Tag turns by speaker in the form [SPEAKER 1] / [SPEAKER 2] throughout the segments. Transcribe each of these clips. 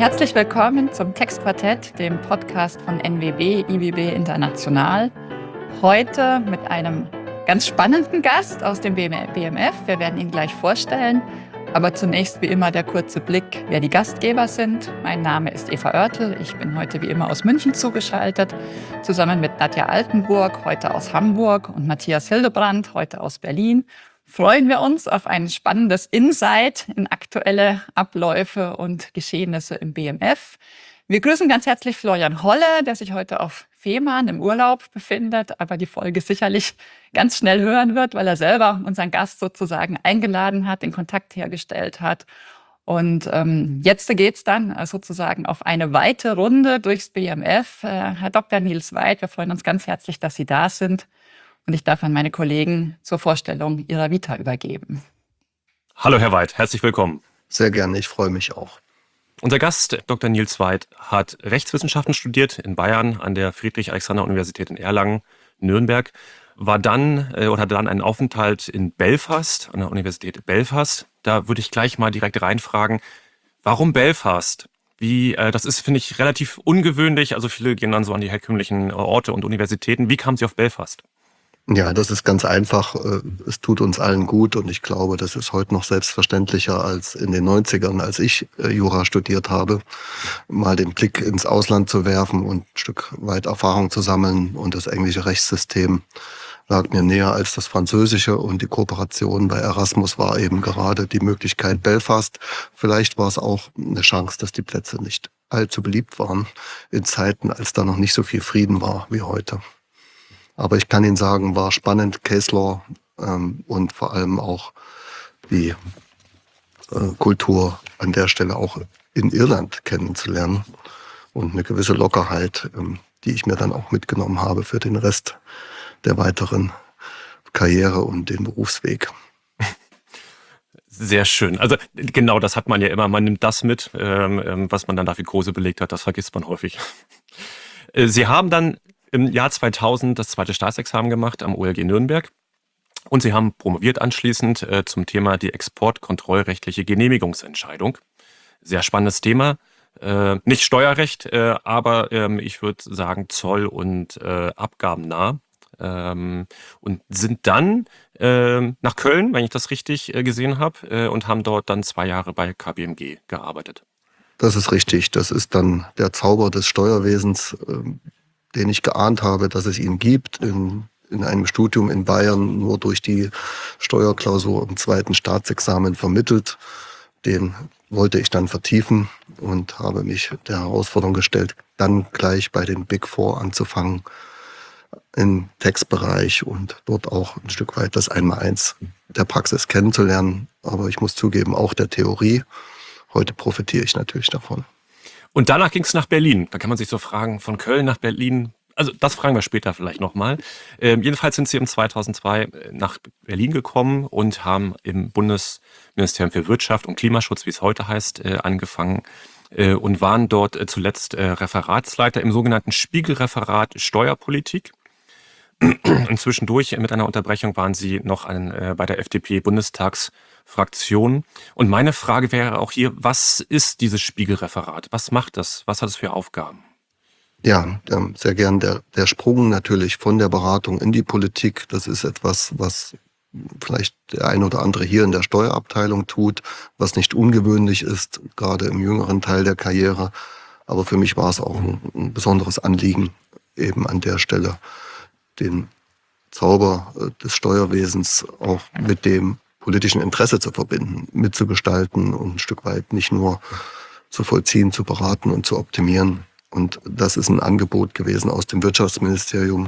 [SPEAKER 1] Herzlich willkommen zum Textquartett, dem Podcast von NWB, IWB International. Heute mit einem ganz spannenden Gast aus dem BMF. Wir werden ihn gleich vorstellen. Aber zunächst wie immer der kurze Blick, wer die Gastgeber sind. Mein Name ist Eva Oertel. Ich bin heute wie immer aus München zugeschaltet, zusammen mit Nadja Altenburg, heute aus Hamburg, und Matthias Hildebrand, heute aus Berlin. Freuen wir uns auf ein spannendes Insight in aktuelle Abläufe und Geschehnisse im BMF. Wir grüßen ganz herzlich Florian Holle, der sich heute auf Fehmarn im Urlaub befindet, aber die Folge sicherlich ganz schnell hören wird, weil er selber unseren Gast sozusagen eingeladen hat, den Kontakt hergestellt hat. Und jetzt geht's dann sozusagen auf eine weite Runde durchs BMF. Herr Dr. Nils Weid, wir freuen uns ganz herzlich, dass Sie da sind. Und ich darf an meine Kollegen zur Vorstellung ihrer Vita übergeben.
[SPEAKER 2] Hallo Herr Weid, herzlich willkommen.
[SPEAKER 3] Sehr gerne, ich freue mich auch.
[SPEAKER 2] Unser Gast, Dr. Nils Weid, hat Rechtswissenschaften studiert in Bayern an der Friedrich-Alexander-Universität in Erlangen, Nürnberg, hatte dann einen Aufenthalt in Belfast, an der Universität Belfast. Da würde ich gleich mal direkt reinfragen, warum Belfast? Das ist, finde ich, relativ ungewöhnlich. Also viele gehen dann so an die herkömmlichen Orte und Universitäten. Wie kamen Sie auf Belfast?
[SPEAKER 3] Ja, das ist ganz einfach. Es tut uns allen gut und ich glaube, das ist heute noch selbstverständlicher als in den 90ern, als ich Jura studiert habe, mal den Blick ins Ausland zu werfen und ein Stück weit Erfahrung zu sammeln. Und das englische Rechtssystem lag mir näher als das französische, und die Kooperation bei Erasmus war eben gerade die Möglichkeit Belfast. Vielleicht war es auch eine Chance, dass die Plätze nicht allzu beliebt waren in Zeiten, als da noch nicht so viel Frieden war wie heute. Aber ich kann Ihnen sagen, war spannend, Case Law und vor allem auch die Kultur an der Stelle auch in Irland kennenzulernen und eine gewisse Lockerheit, die ich mir dann auch mitgenommen habe für den Rest der weiteren Karriere und den Berufsweg.
[SPEAKER 2] Sehr schön. Also genau, das hat man ja immer. Man nimmt das mit, was man dann dafür Kurse belegt hat. Das vergisst man häufig. Sie haben dann im Jahr 2000 das zweite Staatsexamen gemacht am OLG Nürnberg und Sie haben promoviert anschließend zum Thema die exportkontrollrechtliche Genehmigungsentscheidung. Sehr spannendes Thema. Nicht Steuerrecht, aber ich würde sagen Zoll- und abgabennah. Und sind dann nach Köln, wenn ich das richtig gesehen habe, und haben dort dann 2 Jahre bei KPMG gearbeitet.
[SPEAKER 3] Das ist richtig. Das ist dann der Zauber des Steuerwesens, den ich geahnt habe, dass es ihn gibt, in einem Studium in Bayern nur durch die Steuerklausur im zweiten Staatsexamen vermittelt. Den wollte ich dann vertiefen und habe mich der Herausforderung gestellt, dann gleich bei den Big Four anzufangen im Textbereich und dort auch ein Stück weit das Einmaleins der Praxis kennenzulernen. Aber ich muss zugeben, auch der Theorie. Heute profitiere ich natürlich davon.
[SPEAKER 2] Und danach ging es nach Berlin. Da kann man sich so fragen, von Köln nach Berlin. Also das fragen wir später vielleicht nochmal. Jedenfalls sind Sie im 2002 nach Berlin gekommen und haben im Bundesministerium für Wirtschaft und Klimaschutz, wie es heute heißt, angefangen und waren dort zuletzt Referatsleiter im sogenannten Spiegelreferat Steuerpolitik. Und zwischendurch mit einer Unterbrechung waren Sie noch bei der FDP-Bundestagsfraktion. Und meine Frage wäre auch hier, was ist dieses Spiegelreferat? Was macht das? Was hat es für Aufgaben?
[SPEAKER 3] Ja, sehr gern. Der Sprung natürlich von der Beratung in die Politik, das ist etwas, was vielleicht der ein oder andere hier in der Steuerabteilung tut, was nicht ungewöhnlich ist, gerade im jüngeren Teil der Karriere. Aber für mich war es auch ein besonderes Anliegen, eben an der Stelle den Zauber des Steuerwesens auch mit dem politischen Interesse zu verbinden, mitzugestalten und ein Stück weit nicht nur zu vollziehen, zu beraten und zu optimieren. Und das ist ein Angebot gewesen aus dem Wirtschaftsministerium,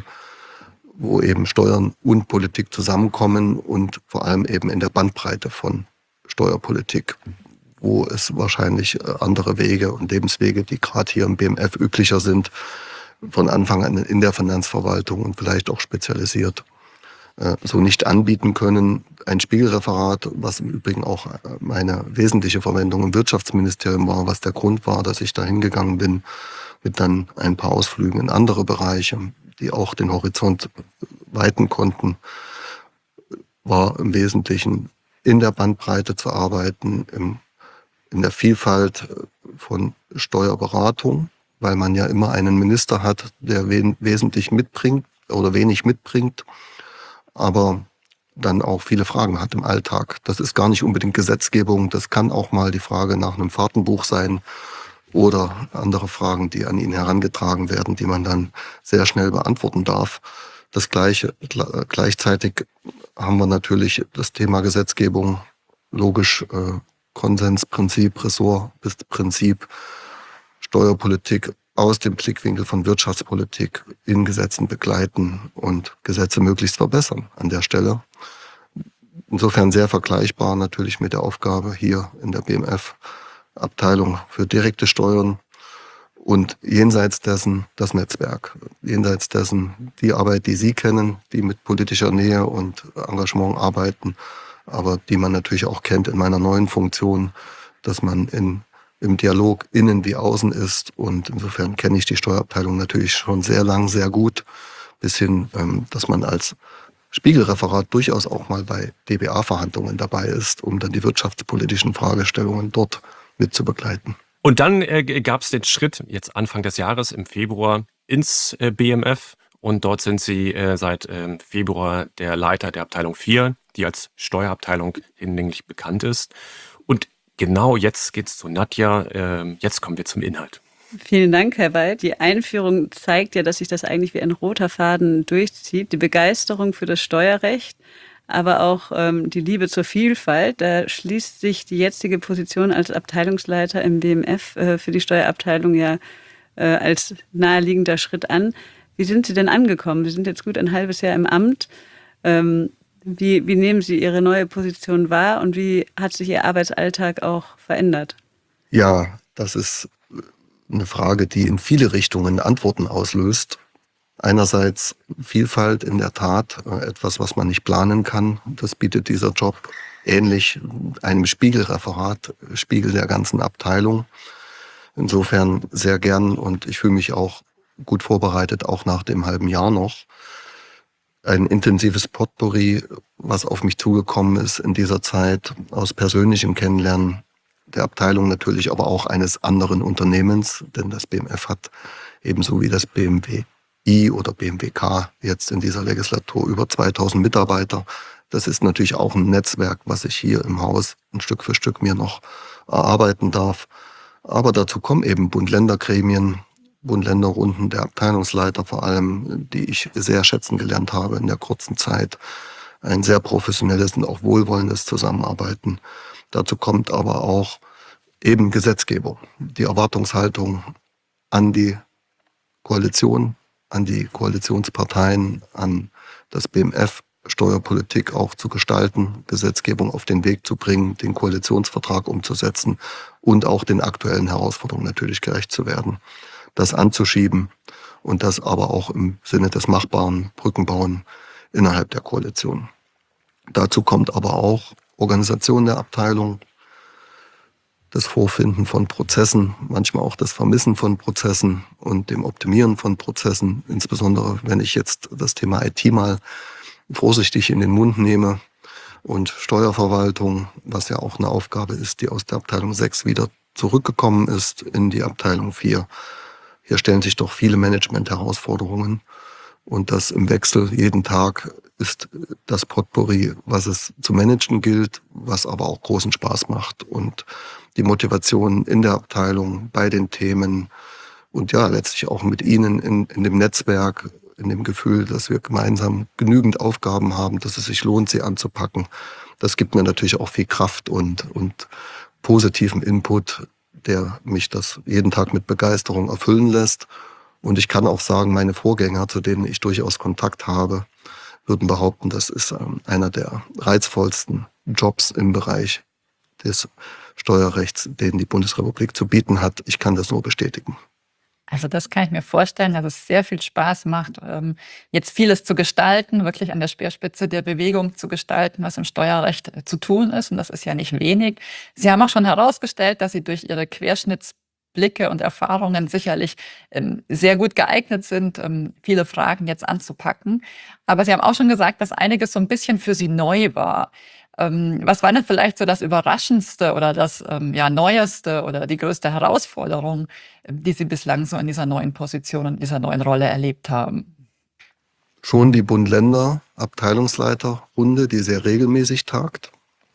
[SPEAKER 3] wo eben Steuern und Politik zusammenkommen und vor allem eben in der Bandbreite von Steuerpolitik, wo es wahrscheinlich andere Wege und Lebenswege, die gerade hier im BMF üblicher sind, von Anfang an in der Finanzverwaltung und vielleicht auch spezialisiert, so nicht anbieten können. Ein Spiegelreferat, was im Übrigen auch meine wesentliche Verwendung im Wirtschaftsministerium war, was der Grund war, dass ich da hingegangen bin, mit dann ein paar Ausflügen in andere Bereiche, die auch den Horizont weiten konnten, war im Wesentlichen in der Bandbreite zu arbeiten, in der Vielfalt von Steuerberatung, weil man ja immer einen Minister hat, der wesentlich mitbringt oder wenig mitbringt, aber dann auch viele Fragen hat im Alltag. Das ist gar nicht unbedingt Gesetzgebung, das kann auch mal die Frage nach einem Fahrtenbuch sein oder andere Fragen, die an ihn herangetragen werden, die man dann sehr schnell beantworten darf. Das Gleiche, gleichzeitig haben wir natürlich das Thema Gesetzgebung, logisch Konsensprinzip, Ressortprinzip, Steuerpolitik aus dem Blickwinkel von Wirtschaftspolitik in Gesetzen begleiten und Gesetze möglichst verbessern an der Stelle. Insofern sehr vergleichbar natürlich mit der Aufgabe hier in der BMF-Abteilung für direkte Steuern und jenseits dessen das Netzwerk, jenseits dessen die Arbeit, die Sie kennen, die mit politischer Nähe und Engagement arbeiten, aber die man natürlich auch kennt in meiner neuen Funktion, dass man im Dialog innen wie außen ist. Und insofern kenne ich die Steuerabteilung natürlich schon sehr lang, sehr gut, bis hin, dass man als Spiegelreferat durchaus auch mal bei DBA-Verhandlungen dabei ist, um dann die wirtschaftspolitischen Fragestellungen dort mit zu begleiten.
[SPEAKER 2] Und dann gab es den Schritt jetzt Anfang des Jahres im Februar ins BMF und dort sind Sie seit Februar der Leiter der Abteilung 4, die als Steuerabteilung hinlänglich bekannt ist. Und genau jetzt geht's zu Nadja. Jetzt kommen wir zum Inhalt.
[SPEAKER 4] Vielen Dank, Herr Weil. Die Einführung zeigt ja, dass sich das eigentlich wie ein roter Faden durchzieht. Die Begeisterung für das Steuerrecht, aber auch die Liebe zur Vielfalt. Da schließt sich die jetzige Position als Abteilungsleiter im BMF für die Steuerabteilung ja als naheliegender Schritt an. Wie sind Sie denn angekommen? Sie sind jetzt gut ein halbes Jahr im Amt. Wie nehmen Sie Ihre neue Position wahr und wie hat sich Ihr Arbeitsalltag auch verändert?
[SPEAKER 3] Ja, das ist eine Frage, die in viele Richtungen Antworten auslöst. Einerseits Vielfalt in der Tat, etwas, was man nicht planen kann. Das bietet dieser Job ähnlich einem Spiegelreferat, Spiegel der ganzen Abteilung. Insofern sehr gern und ich fühle mich auch gut vorbereitet, auch nach dem halben Jahr noch. Ein intensives Potpourri, was auf mich zugekommen ist in dieser Zeit, aus persönlichem Kennenlernen der Abteilung natürlich, aber auch eines anderen Unternehmens, denn das BMF hat ebenso wie das BMWi oder BMWK jetzt in dieser Legislatur über 2000 Mitarbeiter. Das ist natürlich auch ein Netzwerk, was ich hier im Haus ein Stück für Stück mir noch erarbeiten darf. Aber dazu kommen eben Bund-Länder-Gremien, Bund-Länder-Runden der Abteilungsleiter vor allem, die ich sehr schätzen gelernt habe in der kurzen Zeit. Ein sehr professionelles und auch wohlwollendes Zusammenarbeiten. Dazu kommt aber auch eben Gesetzgebung, die Erwartungshaltung an die Koalition, an die Koalitionsparteien, an das BMF, Steuerpolitik auch zu gestalten, Gesetzgebung auf den Weg zu bringen, den Koalitionsvertrag umzusetzen und auch den aktuellen Herausforderungen natürlich gerecht zu werden. Das anzuschieben und das aber auch im Sinne des Machbaren, Brücken bauen innerhalb der Koalition. Dazu kommt aber auch Organisation der Abteilung, das Vorfinden von Prozessen, manchmal auch das Vermissen von Prozessen und dem Optimieren von Prozessen, insbesondere wenn ich jetzt das Thema IT mal vorsichtig in den Mund nehme und Steuerverwaltung, was ja auch eine Aufgabe ist, die aus der Abteilung 6 wieder zurückgekommen ist in die Abteilung 4. Hier stellen sich doch viele Management-Herausforderungen und das im Wechsel jeden Tag ist das Potpourri, was es zu managen gilt, was aber auch großen Spaß macht und die Motivation in der Abteilung, bei den Themen und ja, letztlich auch mit Ihnen in dem Netzwerk, in dem Gefühl, dass wir gemeinsam genügend Aufgaben haben, dass es sich lohnt, sie anzupacken. Das gibt mir natürlich auch viel Kraft und positiven Input, der mich das jeden Tag mit Begeisterung erfüllen lässt. Und ich kann auch sagen, meine Vorgänger, zu denen ich durchaus Kontakt habe, würden behaupten, das ist einer der reizvollsten Jobs im Bereich des Steuerrechts, den die Bundesrepublik zu bieten hat. Ich kann das nur bestätigen.
[SPEAKER 1] Also das kann ich mir vorstellen, dass es sehr viel Spaß macht, jetzt vieles zu gestalten, wirklich an der Speerspitze der Bewegung zu gestalten, was im Steuerrecht zu tun ist. Und das ist ja nicht wenig. Sie haben auch schon herausgestellt, dass Sie durch Ihre Querschnittsblicke und Erfahrungen sicherlich sehr gut geeignet sind, viele Fragen jetzt anzupacken. Aber Sie haben auch schon gesagt, dass einiges so ein bisschen für Sie neu war. Was war denn vielleicht so das Überraschendste oder das Neueste oder die größte Herausforderung, die Sie bislang so in dieser neuen Position und dieser neuen Rolle erlebt haben?
[SPEAKER 3] Schon die Bund-Länder-Abteilungsleiterrunde, die sehr regelmäßig tagt,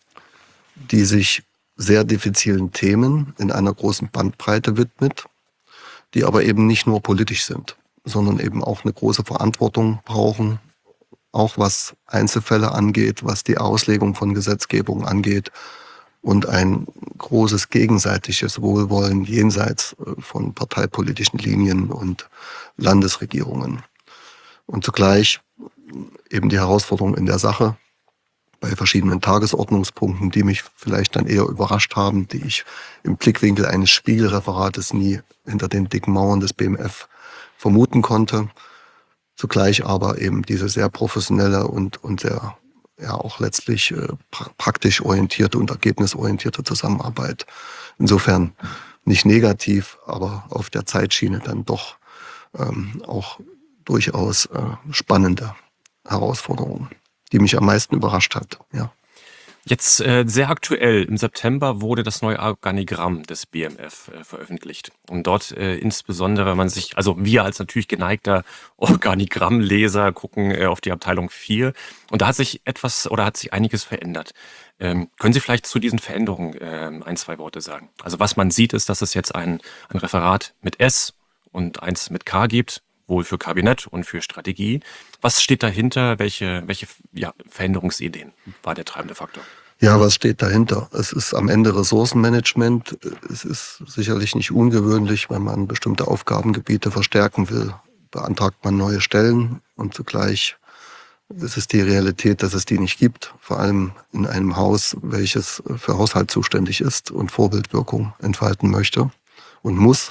[SPEAKER 3] die sich sehr diffizilen Themen in einer großen Bandbreite widmet, die aber eben nicht nur politisch sind, sondern eben auch eine große Verantwortung brauchen, auch was Einzelfälle angeht, was die Auslegung von Gesetzgebung angeht und ein großes gegenseitiges Wohlwollen jenseits von parteipolitischen Linien und Landesregierungen. Und zugleich eben die Herausforderung in der Sache bei verschiedenen Tagesordnungspunkten, die mich vielleicht dann eher überrascht haben, die ich im Blickwinkel eines Spiegelreferates nie hinter den dicken Mauern des BMF vermuten konnte. Zugleich aber eben diese sehr professionelle und sehr auch letztlich praktisch orientierte und ergebnisorientierte Zusammenarbeit. Insofern nicht negativ, aber auf der Zeitschiene dann doch auch durchaus spannende Herausforderungen, die mich am meisten überrascht hat. Ja.
[SPEAKER 2] Jetzt sehr aktuell, im September wurde das neue Organigramm des BMF veröffentlicht. Und dort insbesondere wir als natürlich geneigter Organigrammleser gucken auf die Abteilung 4. Und da hat sich einiges verändert. Können Sie vielleicht zu diesen Veränderungen ein, zwei Worte sagen? Also was man sieht, ist, dass es jetzt ein Referat mit S und eins mit K gibt, wohl für Kabinett und für Strategie. Was steht dahinter? Welche Veränderungsideen war der treibende Faktor?
[SPEAKER 3] Ja, was steht dahinter? Es ist am Ende Ressourcenmanagement. Es ist sicherlich nicht ungewöhnlich, wenn man bestimmte Aufgabengebiete verstärken will, beantragt man neue Stellen und zugleich ist es die Realität, dass es die nicht gibt, vor allem in einem Haus, welches für Haushalt zuständig ist und Vorbildwirkung entfalten möchte und muss.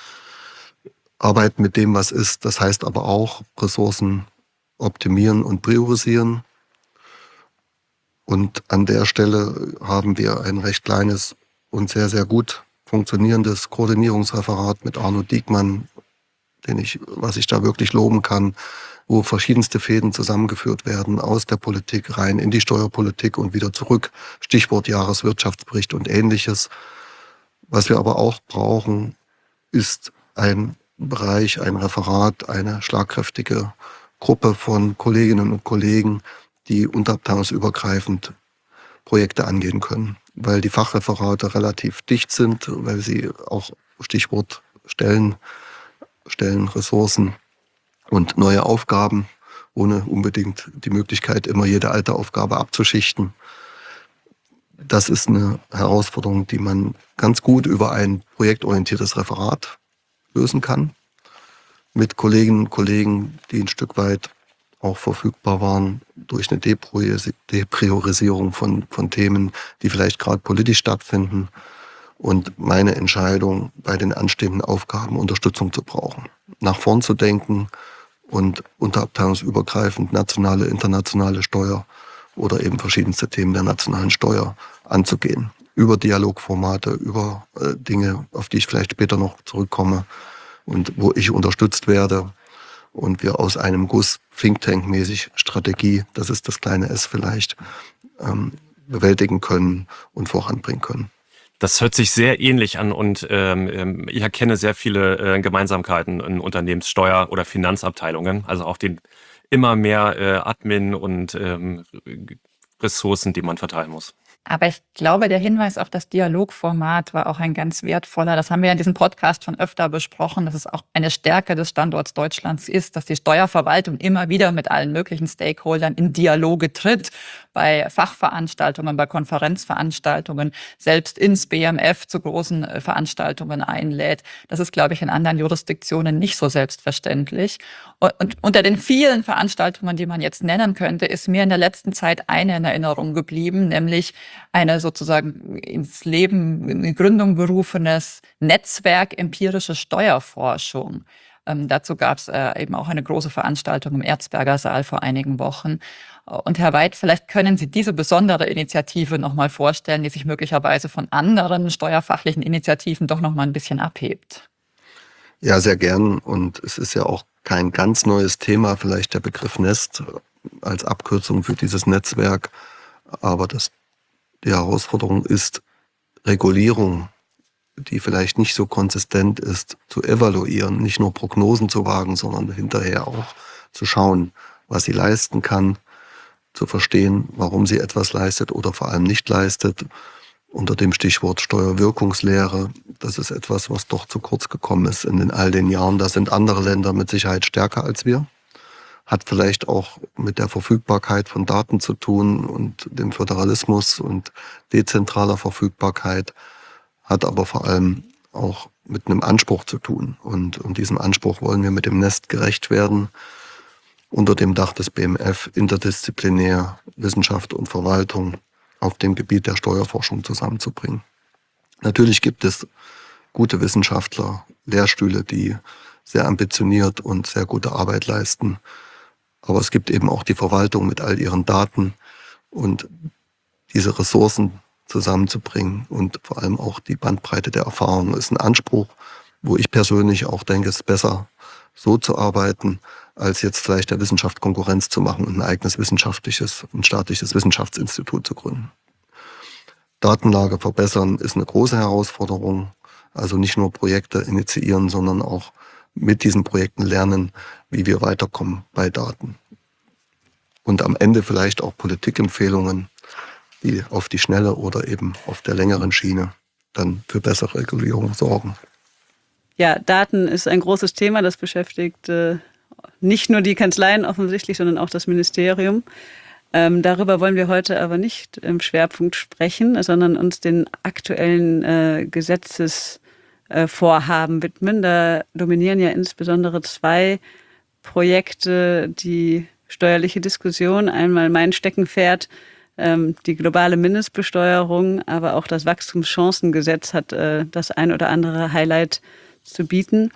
[SPEAKER 3] Arbeiten mit dem, was ist, das heißt aber auch Ressourcen optimieren und priorisieren. Und an der Stelle haben wir ein recht kleines und sehr, sehr gut funktionierendes Koordinierungsreferat mit Arno Diekmann, was ich da wirklich loben kann, wo verschiedenste Fäden zusammengeführt werden, aus der Politik rein in die Steuerpolitik und wieder zurück. Stichwort Jahreswirtschaftsbericht und Ähnliches. Was wir aber auch brauchen, ist ein Bereich, ein Referat, eine schlagkräftige Gruppe von Kolleginnen und Kollegen, die unterabteilungsübergreifend Projekte angehen können, weil die Fachreferate relativ dicht sind, weil sie auch Stichwort Stellen, Ressourcen und neue Aufgaben, ohne unbedingt die Möglichkeit, immer jede alte Aufgabe abzuschichten. Das ist eine Herausforderung, die man ganz gut über ein projektorientiertes Referat lösen kann, mit Kolleginnen und Kollegen, die ein Stück weit auch verfügbar waren durch eine Depriorisierung von Themen, die vielleicht gerade politisch stattfinden und meine Entscheidung, bei den anstehenden Aufgaben Unterstützung zu brauchen, nach vorn zu denken und unterabteilungsübergreifend nationale, internationale Steuer oder eben verschiedenste Themen der nationalen Steuer anzugehen. Über Dialogformate, über Dinge, auf die ich vielleicht später noch zurückkomme und wo ich unterstützt werde und wir aus einem Guss Think Tank-mäßig Strategie, das ist das kleine S vielleicht, bewältigen können und voranbringen können.
[SPEAKER 2] Das hört sich sehr ähnlich an und ich erkenne sehr viele Gemeinsamkeiten in Unternehmenssteuer- oder Finanzabteilungen, also auch den immer mehr Admin und Ressourcen, die man verteilen muss.
[SPEAKER 1] Aber ich glaube, der Hinweis auf das Dialogformat war auch ein ganz wertvoller. Das haben wir ja in diesem Podcast schon öfter besprochen, dass es auch eine Stärke des Standorts Deutschlands ist, dass die Steuerverwaltung immer wieder mit allen möglichen Stakeholdern in Dialoge tritt, bei Fachveranstaltungen, bei Konferenzveranstaltungen, selbst ins BMF zu großen Veranstaltungen einlädt. Das ist, glaube ich, in anderen Jurisdiktionen nicht so selbstverständlich. Und unter den vielen Veranstaltungen, die man jetzt nennen könnte, ist mir in der letzten Zeit eine in Erinnerung geblieben, nämlich eine sozusagen ins Leben, in die Gründung berufenes Netzwerk empirische Steuerforschung. Dazu gab es eben auch eine große Veranstaltung im Erzberger Saal vor einigen Wochen. Und Herr Weid, vielleicht können Sie diese besondere Initiative noch mal vorstellen, die sich möglicherweise von anderen steuerfachlichen Initiativen doch noch mal ein bisschen abhebt.
[SPEAKER 3] Ja, sehr gern. Und es ist ja auch kein ganz neues Thema, vielleicht der Begriff Nest als Abkürzung für dieses Netzwerk. Aber die Herausforderung ist, Regulierung, die vielleicht nicht so konsistent ist, zu evaluieren, nicht nur Prognosen zu wagen, sondern hinterher auch zu schauen, was sie leisten kann, zu verstehen, warum sie etwas leistet oder vor allem nicht leistet. Unter dem Stichwort Steuerwirkungslehre, das ist etwas, was doch zu kurz gekommen ist in all den Jahren. Da sind andere Länder mit Sicherheit stärker als wir. Hat vielleicht auch mit der Verfügbarkeit von Daten zu tun und dem Föderalismus und dezentraler Verfügbarkeit, hat aber vor allem auch mit einem Anspruch zu tun. Und diesem Anspruch wollen wir mit dem Nest gerecht werden, unter dem Dach des BMF interdisziplinär Wissenschaft und Verwaltung auf dem Gebiet der Steuerforschung zusammenzubringen. Natürlich gibt es gute Wissenschaftler, Lehrstühle, die sehr ambitioniert und sehr gute Arbeit leisten. Aber es gibt eben auch die Verwaltung mit all ihren Daten und diese Ressourcen zusammenzubringen und vor allem auch die Bandbreite der Erfahrung ist ein Anspruch, wo ich persönlich auch denke, es ist besser, so zu arbeiten, als jetzt vielleicht der Wissenschaft Konkurrenz zu machen und ein eigenes staatliches Wissenschaftsinstitut zu gründen. Datenlage verbessern ist eine große Herausforderung. Also nicht nur Projekte initiieren, sondern auch mit diesen Projekten lernen, wie wir weiterkommen bei Daten. Und am Ende vielleicht auch Politikempfehlungen, die auf die schnelle oder eben auf der längeren Schiene dann für bessere Regulierung sorgen.
[SPEAKER 4] Ja, Daten ist ein großes Thema, das beschäftigt nicht nur die Kanzleien offensichtlich, sondern auch das Ministerium. Darüber wollen wir heute aber nicht im Schwerpunkt sprechen, sondern uns den aktuellen Gesetzesvorhaben widmen. Da dominieren ja insbesondere 2 Projekte die steuerliche Diskussion. Einmal mein Steckenpferd, die globale Mindestbesteuerung, aber auch das Wachstumschancengesetz hat das ein oder andere Highlight zu bieten.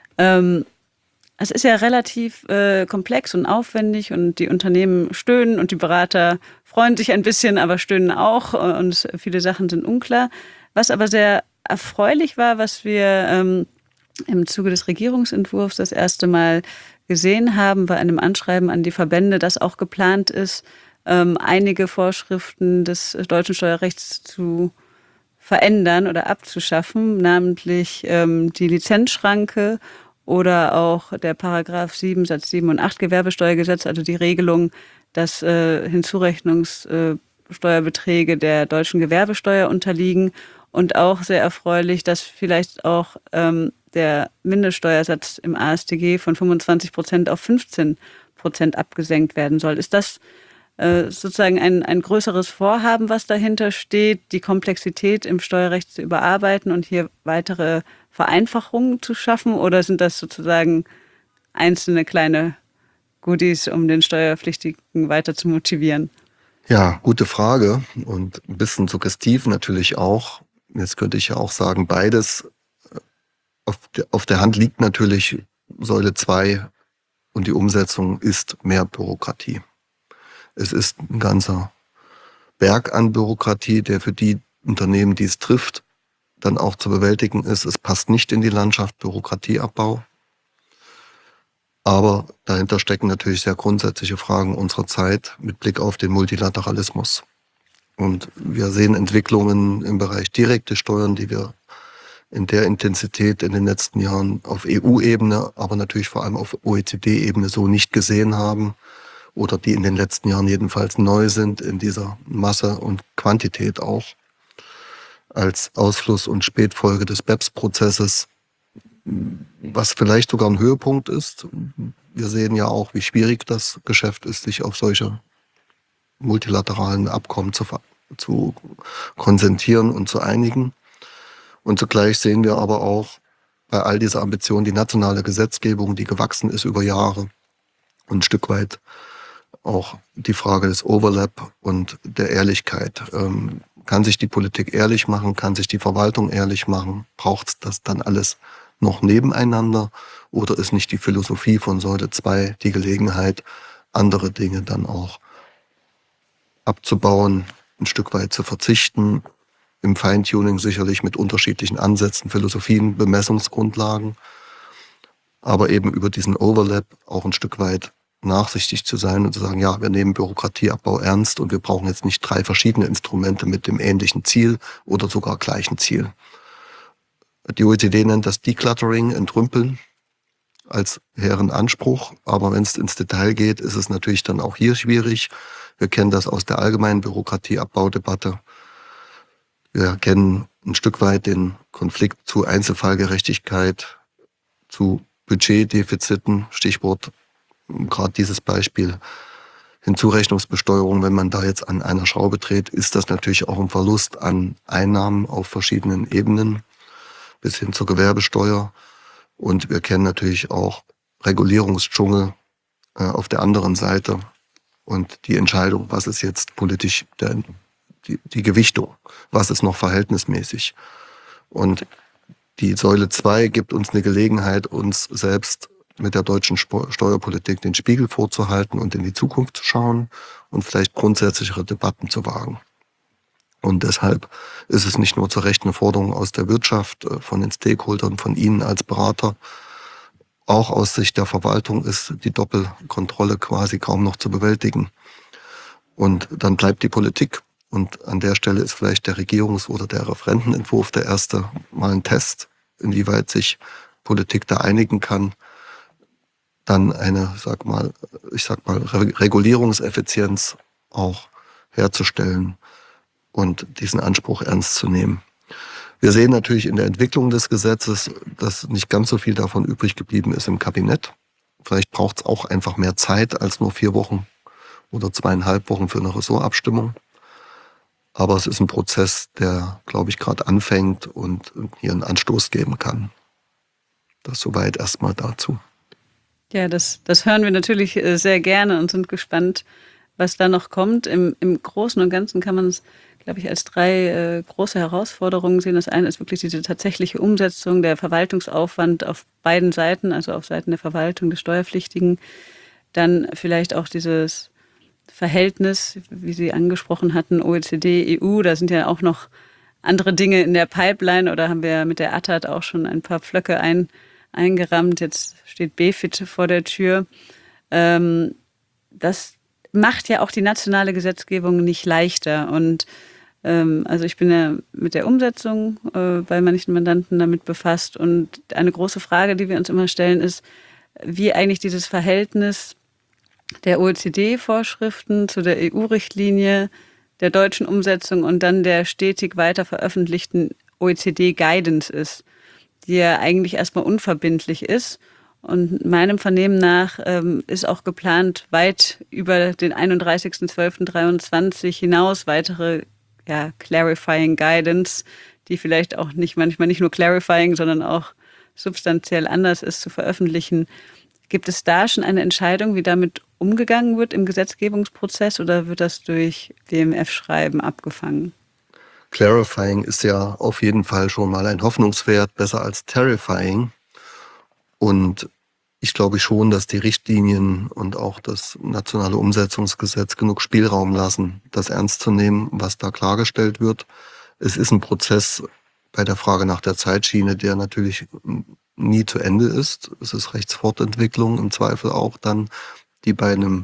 [SPEAKER 4] Es ist ja relativ komplex und aufwendig und die Unternehmen stöhnen und die Berater freuen sich ein bisschen, aber stöhnen auch und viele Sachen sind unklar. Was aber sehr erfreulich war, was wir im Zuge des Regierungsentwurfs das erste Mal gesehen haben, bei einem Anschreiben an die Verbände, dass auch geplant ist, einige Vorschriften des deutschen Steuerrechts zu verändern oder abzuschaffen, namentlich die Lizenzschranke oder auch der Paragraph 7 Satz 7 und 8 Gewerbesteuergesetz, also die Regelung, dass Hinzurechnungssteuerbeträge der deutschen Gewerbesteuer unterliegen und auch sehr erfreulich, dass vielleicht auch der Mindeststeuersatz im AStG von 25% auf 15% abgesenkt werden soll. Ist das sozusagen ein größeres Vorhaben, was dahinter steht, die Komplexität im Steuerrecht zu überarbeiten und hier weitere Vereinfachungen zu schaffen? Oder sind das sozusagen einzelne kleine Goodies, um den Steuerpflichtigen weiter zu motivieren?
[SPEAKER 3] Ja, gute Frage und ein bisschen suggestiv natürlich auch. Jetzt könnte ich ja auch sagen, beides. Auf der Hand liegt natürlich Säule 2 und die Umsetzung ist mehr Bürokratie. Es ist ein ganzer Berg an Bürokratie, der für die Unternehmen, die es trifft, dann auch zu bewältigen ist. Es passt nicht in die Landschaft Bürokratieabbau. Aber dahinter stecken natürlich sehr grundsätzliche Fragen unserer Zeit mit Blick auf den Multilateralismus. Und wir sehen Entwicklungen im Bereich direkte Steuern, die wir in der Intensität in den letzten Jahren auf EU-Ebene, aber natürlich vor allem auf OECD-Ebene so nicht gesehen haben. Oder die in den letzten Jahren jedenfalls neu sind in dieser Masse und Quantität auch, als Ausfluss und Spätfolge des BEPS-Prozesses, was vielleicht sogar ein Höhepunkt ist. Wir sehen ja auch, wie schwierig das Geschäft ist, sich auf solche multilateralen Abkommen zu konzentrieren und zu einigen. Und zugleich sehen wir aber auch bei all dieser Ambition die nationale Gesetzgebung, die gewachsen ist über Jahre und ein Stück weit auch die Frage des Overlap und der Ehrlichkeit. Kann sich die Politik ehrlich machen? Kann sich die Verwaltung ehrlich machen? Braucht es das dann alles noch nebeneinander? Oder ist nicht die Philosophie von Säule 2 die Gelegenheit, andere Dinge dann auch abzubauen, ein Stück weit zu verzichten? Im Feintuning sicherlich mit unterschiedlichen Ansätzen, Philosophien, Bemessungsgrundlagen. Aber eben über diesen Overlap auch ein Stück weit nachsichtig zu sein und zu sagen, ja, wir nehmen Bürokratieabbau ernst und wir brauchen jetzt nicht 3 verschiedene Instrumente mit dem ähnlichen Ziel oder sogar gleichen Ziel. Die OECD nennt das Decluttering, Entrümpeln, als hehren Anspruch. Aber wenn es ins Detail geht, ist es natürlich dann auch hier schwierig. Wir kennen das aus der allgemeinen Bürokratieabbaudebatte. Wir kennen ein Stück weit den Konflikt zu Einzelfallgerechtigkeit, zu Budgetdefiziten, Stichwort gerade dieses Beispiel Hinzurechnungsbesteuerung. Wenn man da jetzt an einer Schraube dreht, ist das natürlich auch ein Verlust an Einnahmen auf verschiedenen Ebenen bis hin zur Gewerbesteuer. Und wir kennen natürlich auch Regulierungsdschungel auf der anderen Seite und die Entscheidung, was ist jetzt politisch die Gewichtung, was ist noch verhältnismäßig. Und die Säule 2 gibt uns eine Gelegenheit, uns selbst mit der deutschen Steuerpolitik den Spiegel vorzuhalten und in die Zukunft zu schauen und vielleicht grundsätzlichere Debatten zu wagen. Und deshalb ist es nicht nur zur rechten Forderung aus der Wirtschaft, von den Stakeholdern, von Ihnen als Berater, auch aus Sicht der Verwaltung ist die Doppelkontrolle quasi kaum noch zu bewältigen. Und dann bleibt die Politik. Und an der Stelle ist vielleicht der Regierungs- oder der Referentenentwurf der erste mal ein Test, inwieweit sich Politik da einigen kann, dann eine, Regulierungseffizienz auch herzustellen und diesen Anspruch ernst zu nehmen. Wir sehen natürlich in der Entwicklung des Gesetzes, dass nicht ganz so viel davon übrig geblieben ist im Kabinett. Vielleicht braucht es auch einfach mehr Zeit als nur 4 Wochen oder 2,5 Wochen für eine Ressortabstimmung. Aber es ist ein Prozess, der, glaube ich, gerade anfängt und hier einen Anstoß geben kann. Das soweit erstmal dazu.
[SPEAKER 4] Ja, das hören wir natürlich sehr gerne und sind gespannt, was da noch kommt. Im Großen und Ganzen kann man es, glaube ich, als 3 große Herausforderungen sehen. Das eine ist wirklich diese tatsächliche Umsetzung, der Verwaltungsaufwand auf beiden Seiten, also auf Seiten der Verwaltung, des Steuerpflichtigen. Dann vielleicht auch dieses Verhältnis, wie Sie angesprochen hatten, OECD, EU, da sind ja auch noch andere Dinge in der Pipeline oder haben wir mit der ATAD auch schon ein paar Pflöcke eingerammt. Jetzt steht BEFIT vor der Tür. Das macht ja auch die nationale Gesetzgebung nicht leichter. Und also ich bin ja mit der Umsetzung bei manchen Mandanten damit befasst. Und eine große Frage, die wir uns immer stellen, ist, wie eigentlich dieses Verhältnis der OECD-Vorschriften zu der EU-Richtlinie, der deutschen Umsetzung und dann der stetig weiter veröffentlichten OECD-Guidance ist, die ja eigentlich erstmal unverbindlich ist. Und meinem Vernehmen nach ist auch geplant, weit über den 31.12.23 hinaus weitere Clarifying Guidance, die vielleicht auch manchmal nicht nur Clarifying, sondern auch substanziell anders ist, zu veröffentlichen. Gibt es da schon eine Entscheidung, wie damit umgegangen wird im Gesetzgebungsprozess oder wird das durch BMF-Schreiben abgefangen?
[SPEAKER 3] Clarifying ist ja auf jeden Fall schon mal ein Hoffnungswert, besser als Terrifying. Und ich glaube schon, dass die Richtlinien und auch das nationale Umsetzungsgesetz genug Spielraum lassen, das ernst zu nehmen, was da klargestellt wird. Es ist ein Prozess bei der Frage nach der Zeitschiene, der natürlich nie zu Ende ist. Es ist Rechtsfortentwicklung im Zweifel auch dann, die bei einem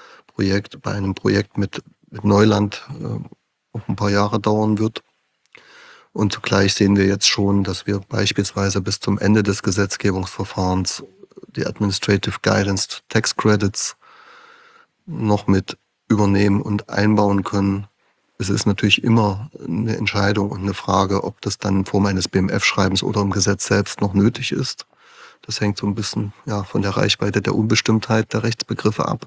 [SPEAKER 3] Projekt mit Neuland auch ein paar Jahre dauern wird. Und zugleich sehen wir jetzt schon, dass wir beispielsweise bis zum Ende des Gesetzgebungsverfahrens die Administrative Guidance Tax Credits noch mit übernehmen und einbauen können. Es ist natürlich immer eine Entscheidung und eine Frage, ob das dann in Form eines BMF-Schreibens oder im Gesetz selbst noch nötig ist. Das hängt so ein bisschen von der Reichweite der Unbestimmtheit der Rechtsbegriffe ab.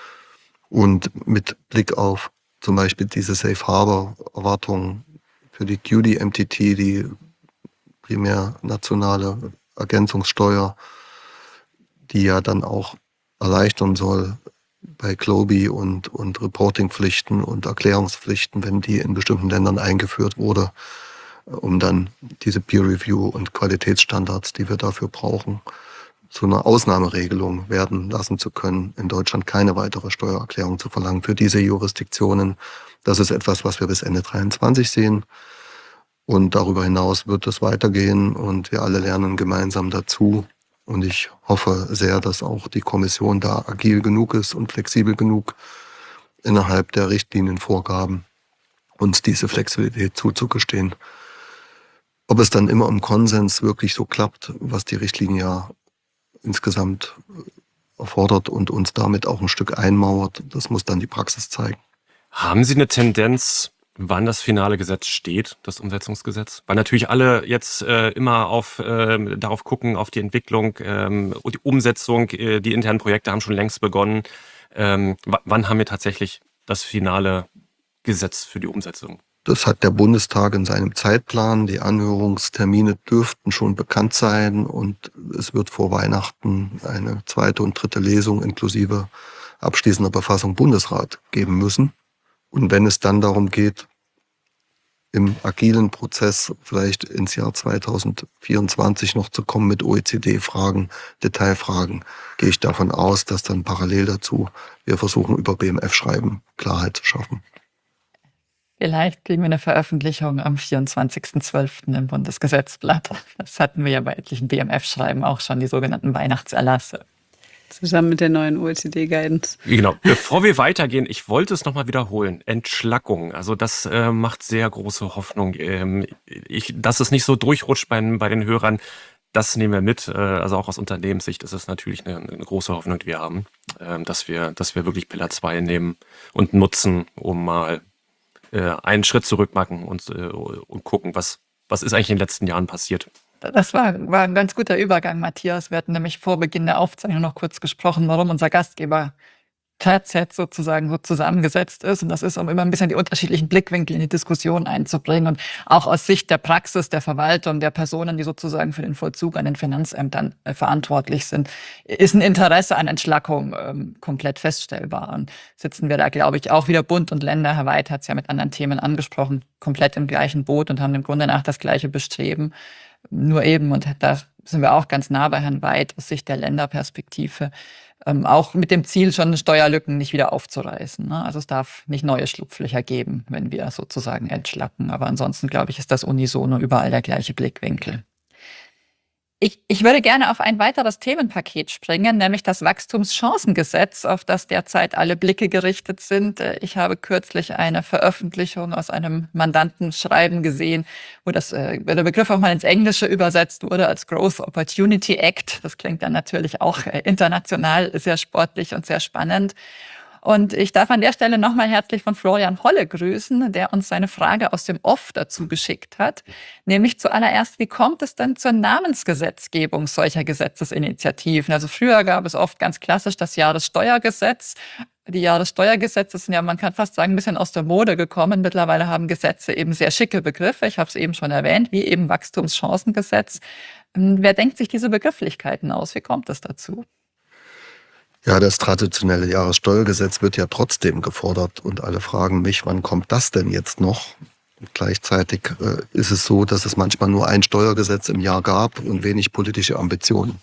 [SPEAKER 3] Und mit Blick auf zum Beispiel diese Safe Harbor-Erwartungen für die QD-MTT, die primär nationale Ergänzungssteuer, die ja dann auch erleichtern soll bei Globi und Reportingpflichten und Erklärungspflichten, wenn die in bestimmten Ländern eingeführt wurde, um dann diese Peer-Review und Qualitätsstandards, die wir dafür brauchen, zu einer Ausnahmeregelung werden lassen zu können, in Deutschland keine weitere Steuererklärung zu verlangen für diese Jurisdiktionen. Das ist etwas, was wir bis Ende 2023 sehen. Und darüber hinaus wird es weitergehen und wir alle lernen gemeinsam dazu. Und ich hoffe sehr, dass auch die Kommission da agil genug ist und flexibel genug innerhalb der Richtlinienvorgaben, uns diese Flexibilität zuzugestehen. Ob es dann immer im Konsens wirklich so klappt, was die Richtlinie ja insgesamt erfordert und uns damit auch ein Stück einmauert, das muss dann die Praxis zeigen.
[SPEAKER 2] Haben Sie eine Tendenz, wann das finale Gesetz steht, das Umsetzungsgesetz? Weil natürlich alle jetzt immer darauf gucken, auf die Entwicklung und die Umsetzung. Die internen Projekte haben schon längst begonnen. Wann haben wir tatsächlich das finale Gesetz für die Umsetzung?
[SPEAKER 3] Das hat der Bundestag in seinem Zeitplan. Die Anhörungstermine dürften schon bekannt sein und es wird vor Weihnachten eine zweite und dritte Lesung inklusive abschließender Befassung im Bundesrat geben müssen. Und wenn es dann darum geht, im agilen Prozess vielleicht ins Jahr 2024 noch zu kommen mit OECD-Fragen, Detailfragen, gehe ich davon aus, dass dann parallel dazu wir versuchen, über BMF-Schreiben Klarheit zu schaffen.
[SPEAKER 1] Vielleicht kriegen wir eine Veröffentlichung am 24.12. im Bundesgesetzblatt. Das hatten wir ja bei etlichen BMF-Schreiben auch schon, die sogenannten Weihnachtserlasse.
[SPEAKER 4] Zusammen mit der neuen OECD-Guidance.
[SPEAKER 2] Genau. Bevor wir weitergehen, ich wollte es nochmal wiederholen. Entschlackung. Also das macht sehr große Hoffnung. Dass es nicht so durchrutscht bei den Hörern, das nehmen wir mit. Also auch aus Unternehmenssicht ist es natürlich eine große Hoffnung, die wir haben, dass wir wirklich Pillar 2 nehmen und nutzen, um mal einen Schritt zurück machen und gucken, was ist eigentlich in den letzten Jahren passiert.
[SPEAKER 1] Das war ein ganz guter Übergang, Matthias. Wir hatten nämlich vor Beginn der Aufzeichnung noch kurz gesprochen, warum unser Gastgeber TZ sozusagen so zusammengesetzt ist. Und das ist, um immer ein bisschen die unterschiedlichen Blickwinkel in die Diskussion einzubringen und auch aus Sicht der Praxis, der Verwaltung, der Personen, die sozusagen für den Vollzug an den Finanzämtern verantwortlich sind, ist ein Interesse an Entschlackung komplett feststellbar. Und sitzen wir da, glaube ich, auch wieder Bund und Länder, Herr Weid hat es ja mit anderen Themen angesprochen, komplett im gleichen Boot und haben im Grunde nach das gleiche Bestreben. Nur eben, und da sind wir auch ganz nah bei Herrn Weid aus Sicht der Länderperspektive, auch mit dem Ziel, schon Steuerlücken nicht wieder aufzureißen. Ne? Also es darf nicht neue Schlupflöcher geben, wenn wir sozusagen entschlacken. Aber ansonsten, glaube ich, ist das unisono überall der gleiche Blickwinkel. Ich würde gerne auf ein weiteres Themenpaket springen, nämlich das Wachstumschancengesetz, auf das derzeit alle Blicke gerichtet sind. Ich habe kürzlich eine Veröffentlichung aus einem Mandantenschreiben gesehen, wo der Begriff auch mal ins Englische übersetzt wurde als Growth Opportunity Act. Das klingt dann natürlich auch international sehr sportlich und sehr spannend. Und ich darf an der Stelle nochmal herzlich von Florian Holle grüßen, der uns seine Frage aus dem Off dazu geschickt hat. Nämlich zuallererst, wie kommt es denn zur Namensgesetzgebung solcher Gesetzesinitiativen? Also früher gab es oft ganz klassisch das Jahressteuergesetz. Die Jahressteuergesetze sind ja, man kann fast sagen, ein bisschen aus der Mode gekommen. Mittlerweile haben Gesetze eben sehr schicke Begriffe. Ich habe es eben schon erwähnt, wie eben Wachstumschancengesetz. Wer denkt sich diese Begrifflichkeiten aus? Wie kommt es dazu?
[SPEAKER 3] Ja, das traditionelle Jahressteuergesetz wird ja trotzdem gefordert und alle fragen mich, wann kommt das denn jetzt noch? Und gleichzeitig ist es so, dass es manchmal nur ein Steuergesetz im Jahr gab und wenig politische Ambitionen.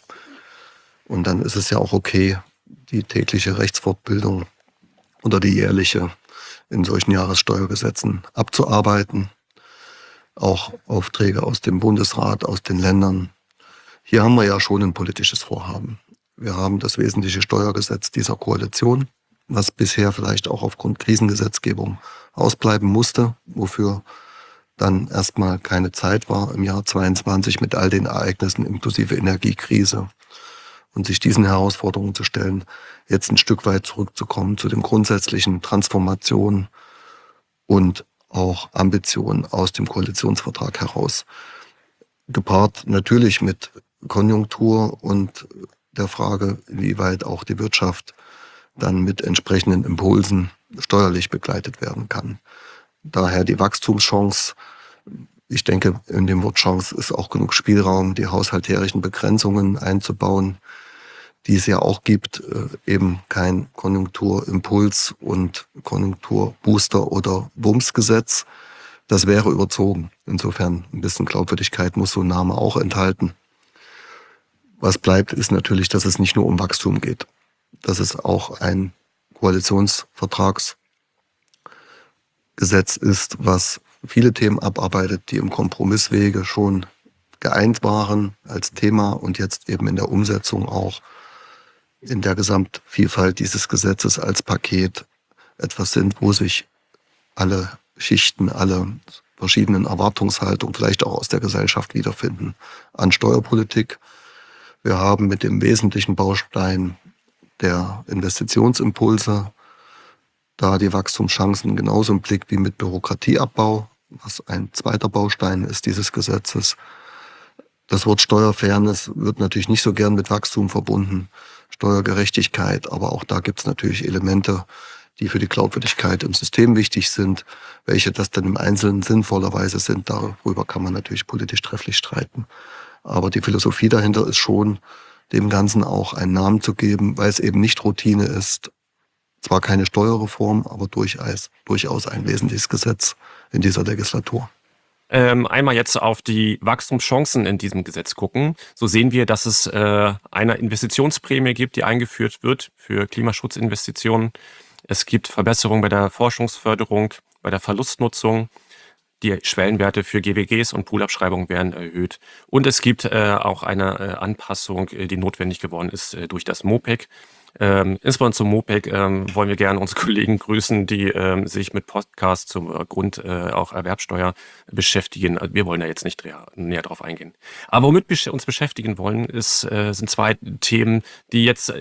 [SPEAKER 3] Und dann ist es ja auch okay, die tägliche Rechtsfortbildung oder die jährliche in solchen Jahressteuergesetzen abzuarbeiten. Auch Aufträge aus dem Bundesrat, aus den Ländern. Hier haben wir ja schon ein politisches Vorhaben. Wir haben das wesentliche Steuergesetz dieser Koalition, was bisher vielleicht auch aufgrund Krisengesetzgebung ausbleiben musste, wofür dann erstmal keine Zeit war im Jahr 2022 mit all den Ereignissen inklusive Energiekrise und sich diesen Herausforderungen zu stellen, jetzt ein Stück weit zurückzukommen zu dem grundsätzlichen Transformation und auch Ambitionen aus dem Koalitionsvertrag heraus. Gepaart natürlich mit Konjunktur und der Frage, inwieweit auch die Wirtschaft dann mit entsprechenden Impulsen steuerlich begleitet werden kann. Daher die Wachstumschance. Ich denke, in dem Wort Chance ist auch genug Spielraum, die haushalterischen Begrenzungen einzubauen, die es ja auch gibt, eben kein Konjunkturimpuls und Konjunkturbooster oder Bumsgesetz. Das wäre überzogen. Insofern ein bisschen Glaubwürdigkeit muss so ein Name auch enthalten. Was bleibt, ist natürlich, dass es nicht nur um Wachstum geht. Dass es auch ein Koalitionsvertragsgesetz ist, was viele Themen abarbeitet, die im Kompromisswege schon geeint waren als Thema und jetzt eben in der Umsetzung auch in der Gesamtvielfalt dieses Gesetzes als Paket etwas sind, wo sich alle Schichten, alle verschiedenen Erwartungshaltungen vielleicht auch aus der Gesellschaft wiederfinden an Steuerpolitik. Wir haben mit dem wesentlichen Baustein der Investitionsimpulse da die Wachstumschancen genauso im Blick wie mit Bürokratieabbau, was ein zweiter Baustein ist dieses Gesetzes. Das Wort Steuerfairness wird natürlich nicht so gern mit Wachstum verbunden, Steuergerechtigkeit, aber auch da gibt es natürlich Elemente, die für die Glaubwürdigkeit im System wichtig sind. Welche das dann im Einzelnen sinnvollerweise sind, darüber kann man natürlich politisch trefflich streiten. Aber die Philosophie dahinter ist schon, dem Ganzen auch einen Namen zu geben, weil es eben nicht Routine ist. Zwar keine Steuerreform, aber durchaus ein wesentliches Gesetz in dieser Legislatur.
[SPEAKER 2] Einmal jetzt auf die Wachstumschancen in diesem Gesetz gucken. So sehen wir, dass es eine Investitionsprämie gibt, die eingeführt wird für Klimaschutzinvestitionen. Es gibt Verbesserungen bei der Forschungsförderung, bei der Verlustnutzung. Die Schwellenwerte für GWGs und Poolabschreibungen werden erhöht. Und es gibt auch eine Anpassung, die notwendig geworden ist durch das MOPEC. Insbesondere zum MOPEC wollen wir gerne unsere Kollegen grüßen, die sich mit Podcasts zum auch Erwerbsteuer beschäftigen. Wir wollen da jetzt nicht näher drauf eingehen. Aber womit wir uns beschäftigen wollen, sind zwei Themen, die jetzt,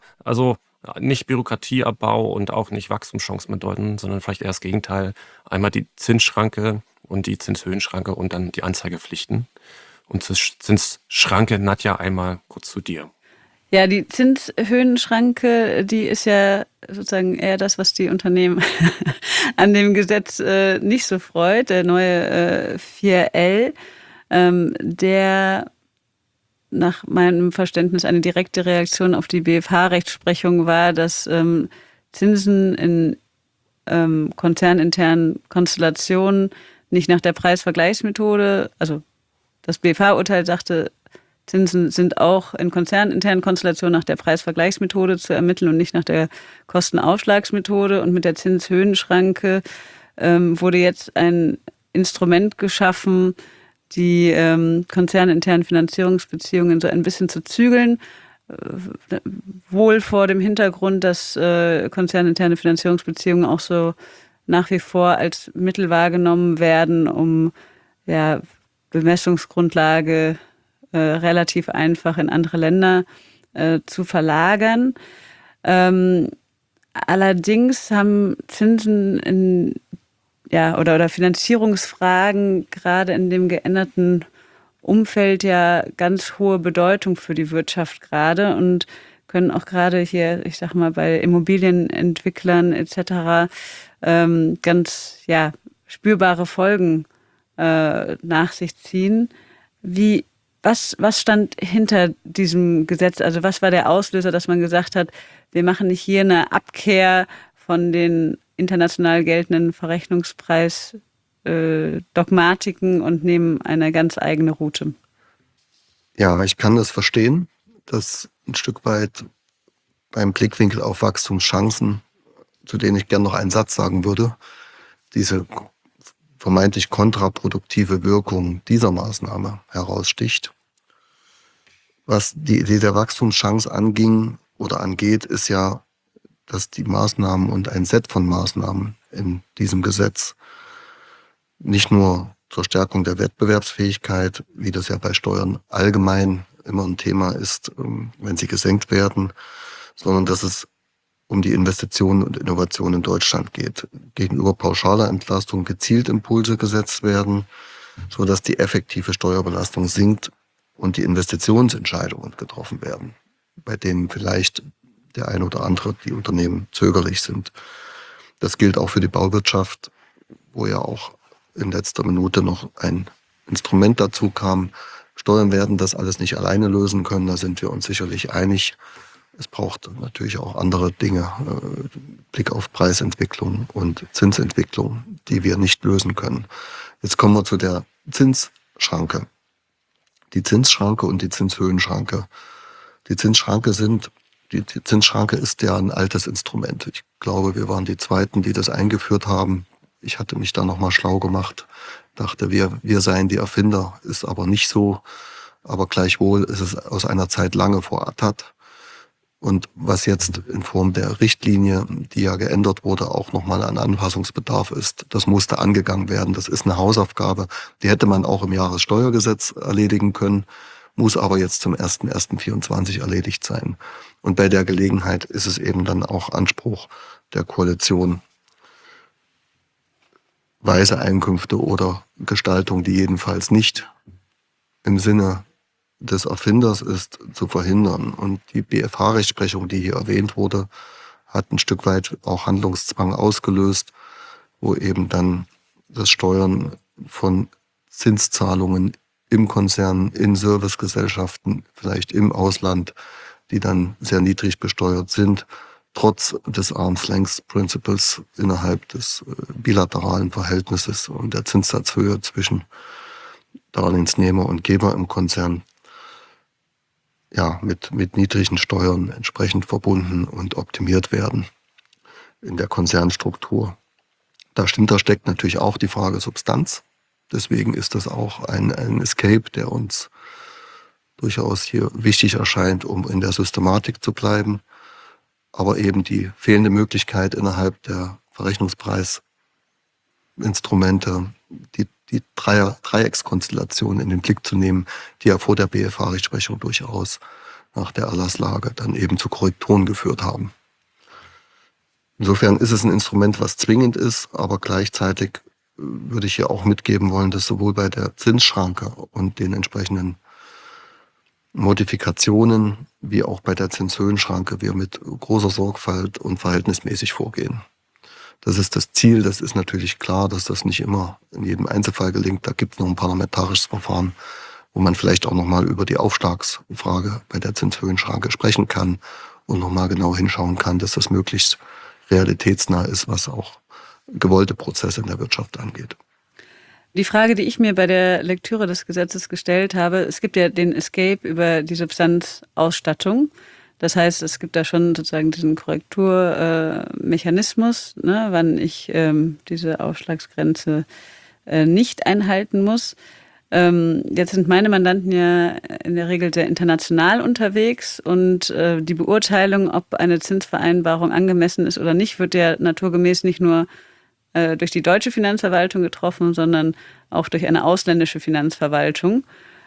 [SPEAKER 2] nicht Bürokratieabbau und auch nicht Wachstumschancen bedeuten, sondern vielleicht eher das Gegenteil. Einmal die Zinsschranke und die Zinshöhenschranke und dann die Anzeigepflichten. Und zur Zinsschranke, Nadja, einmal kurz zu dir.
[SPEAKER 4] Ja, die Zinshöhenschranke, die ist ja sozusagen eher das, was die Unternehmen an dem Gesetz nicht so freut. Der neue 4L, der nach meinem Verständnis eine direkte Reaktion auf die BFH-Rechtsprechung war, dass Zinsen in konzerninternen Konstellationen nicht nach der Preisvergleichsmethode, also das BFH-Urteil sagte, Zinsen sind auch in konzerninternen Konstellationen nach der Preisvergleichsmethode zu ermitteln und nicht nach der Kostenaufschlagsmethode. Und mit der Zinshöhenschranke wurde jetzt ein Instrument geschaffen, die konzerninternen Finanzierungsbeziehungen so ein bisschen zu zügeln, wohl vor dem Hintergrund, dass konzerninterne Finanzierungsbeziehungen auch so nach wie vor als Mittel wahrgenommen werden, um Bemessungsgrundlage relativ einfach in andere Länder zu verlagern. Allerdings haben Zinsen oder Finanzierungsfragen gerade in dem geänderten Umfeld ja ganz hohe Bedeutung für die Wirtschaft gerade und können auch gerade hier, ich sag mal, bei Immobilienentwicklern etc. Ganz spürbare Folgen nach sich ziehen. Was stand hinter diesem Gesetz? Also was war der Auslöser, dass man gesagt hat, wir machen nicht hier eine Abkehr von den international geltenden Verrechnungspreis-Dogmatiken und nehmen eine ganz eigene Route?
[SPEAKER 3] Ja, ich kann das verstehen, dass ein Stück weit beim Blickwinkel auf Wachstumschancen, zu denen ich gerne noch einen Satz sagen würde, diese vermeintlich kontraproduktive Wirkung dieser Maßnahme heraussticht. Was die Idee der Wachstumschance anging oder angeht, ist ja, dass die Maßnahmen und ein Set von Maßnahmen in diesem Gesetz nicht nur zur Stärkung der Wettbewerbsfähigkeit, wie das ja bei Steuern allgemein immer ein Thema ist, wenn sie gesenkt werden, sondern dass es um die Investitionen und Innovation in Deutschland geht. Gegenüber pauschaler Entlastung gezielt Impulse gesetzt werden, sodass die effektive Steuerbelastung sinkt und die Investitionsentscheidungen getroffen werden, bei denen vielleicht der eine oder andere, die Unternehmen zögerlich sind. Das gilt auch für die Bauwirtschaft, wo ja auch in letzter Minute noch ein Instrument dazu kam. Steuern werden das alles nicht alleine lösen können, da sind wir uns sicherlich einig. Es braucht natürlich auch andere Dinge, Blick auf Preisentwicklung und Zinsentwicklung, die wir nicht lösen können. Jetzt kommen wir zu der Zinsschranke. Die Zinsschranke und die Zinshöhenschranke. Die Zinsschranke ist ja ein altes Instrument. Ich glaube, wir waren die Zweiten, die das eingeführt haben. Ich hatte mich da nochmal schlau gemacht, dachte, wir seien die Erfinder, ist aber nicht so. Aber gleichwohl ist es aus einer Zeit lange vor Attad. Und was jetzt in Form der Richtlinie, die ja geändert wurde, auch nochmal an Anpassungsbedarf ist, das musste angegangen werden. Das ist eine Hausaufgabe, die hätte man auch im Jahressteuergesetz erledigen können, muss aber jetzt zum 01.01.24 erledigt sein. Und bei der Gelegenheit ist es eben dann auch Anspruch der Koalition, weise Einkünfte oder Gestaltung, die jedenfalls nicht im Sinne des Erfinders ist, zu verhindern. Und die BFH-Rechtsprechung, die hier erwähnt wurde, hat ein Stück weit auch Handlungszwang ausgelöst, wo eben dann das Steuern von Zinszahlungen im Konzern, in Servicegesellschaften, vielleicht im Ausland, die dann sehr niedrig besteuert sind, trotz des Arm's-Length-Principles innerhalb des bilateralen Verhältnisses und der Zinssatzhöhe zwischen Darlehensnehmer und Geber im Konzern, ja, mit niedrigen Steuern entsprechend verbunden und optimiert werden in der Konzernstruktur. Da steckt natürlich auch die Frage Substanz. Deswegen ist das auch ein Escape, der uns durchaus hier wichtig erscheint, um in der Systematik zu bleiben. Aber eben die fehlende Möglichkeit innerhalb der Verrechnungspreisinstrumente, die Dreieckskonstellation in den Blick zu nehmen, die ja vor der BFH-Rechtsprechung durchaus nach der Erlasslage dann eben zu Korrekturen geführt haben. Insofern ist es ein Instrument, was zwingend ist, aber gleichzeitig würde ich hier auch mitgeben wollen, dass sowohl bei der Zinsschranke und den entsprechenden Modifikationen wie auch bei der Zinshöhenschranke wir mit großer Sorgfalt und verhältnismäßig vorgehen. Das ist das Ziel, das ist natürlich klar, dass das nicht immer in jedem Einzelfall gelingt. Da gibt es noch ein parlamentarisches Verfahren, wo man vielleicht auch nochmal über die Aufschlagsfrage bei der Zinshöhenschranke sprechen kann und nochmal genau hinschauen kann, dass das möglichst realitätsnah ist, was auch gewollte Prozesse in der Wirtschaft angeht.
[SPEAKER 4] Die Frage, die ich mir bei der Lektüre des Gesetzes gestellt habe, es gibt ja den Escape über die Substanzausstattung. Das heißt, es gibt da schon sozusagen diesen Korrekturmechanismus, wann ich diese Aufschlagsgrenze nicht einhalten muss. Jetzt sind meine Mandanten ja in der Regel sehr international unterwegs und die Beurteilung, ob eine Zinsvereinbarung angemessen ist oder nicht, wird ja naturgemäß nicht nur durch die deutsche Finanzverwaltung getroffen, sondern auch durch eine ausländische Finanzverwaltung.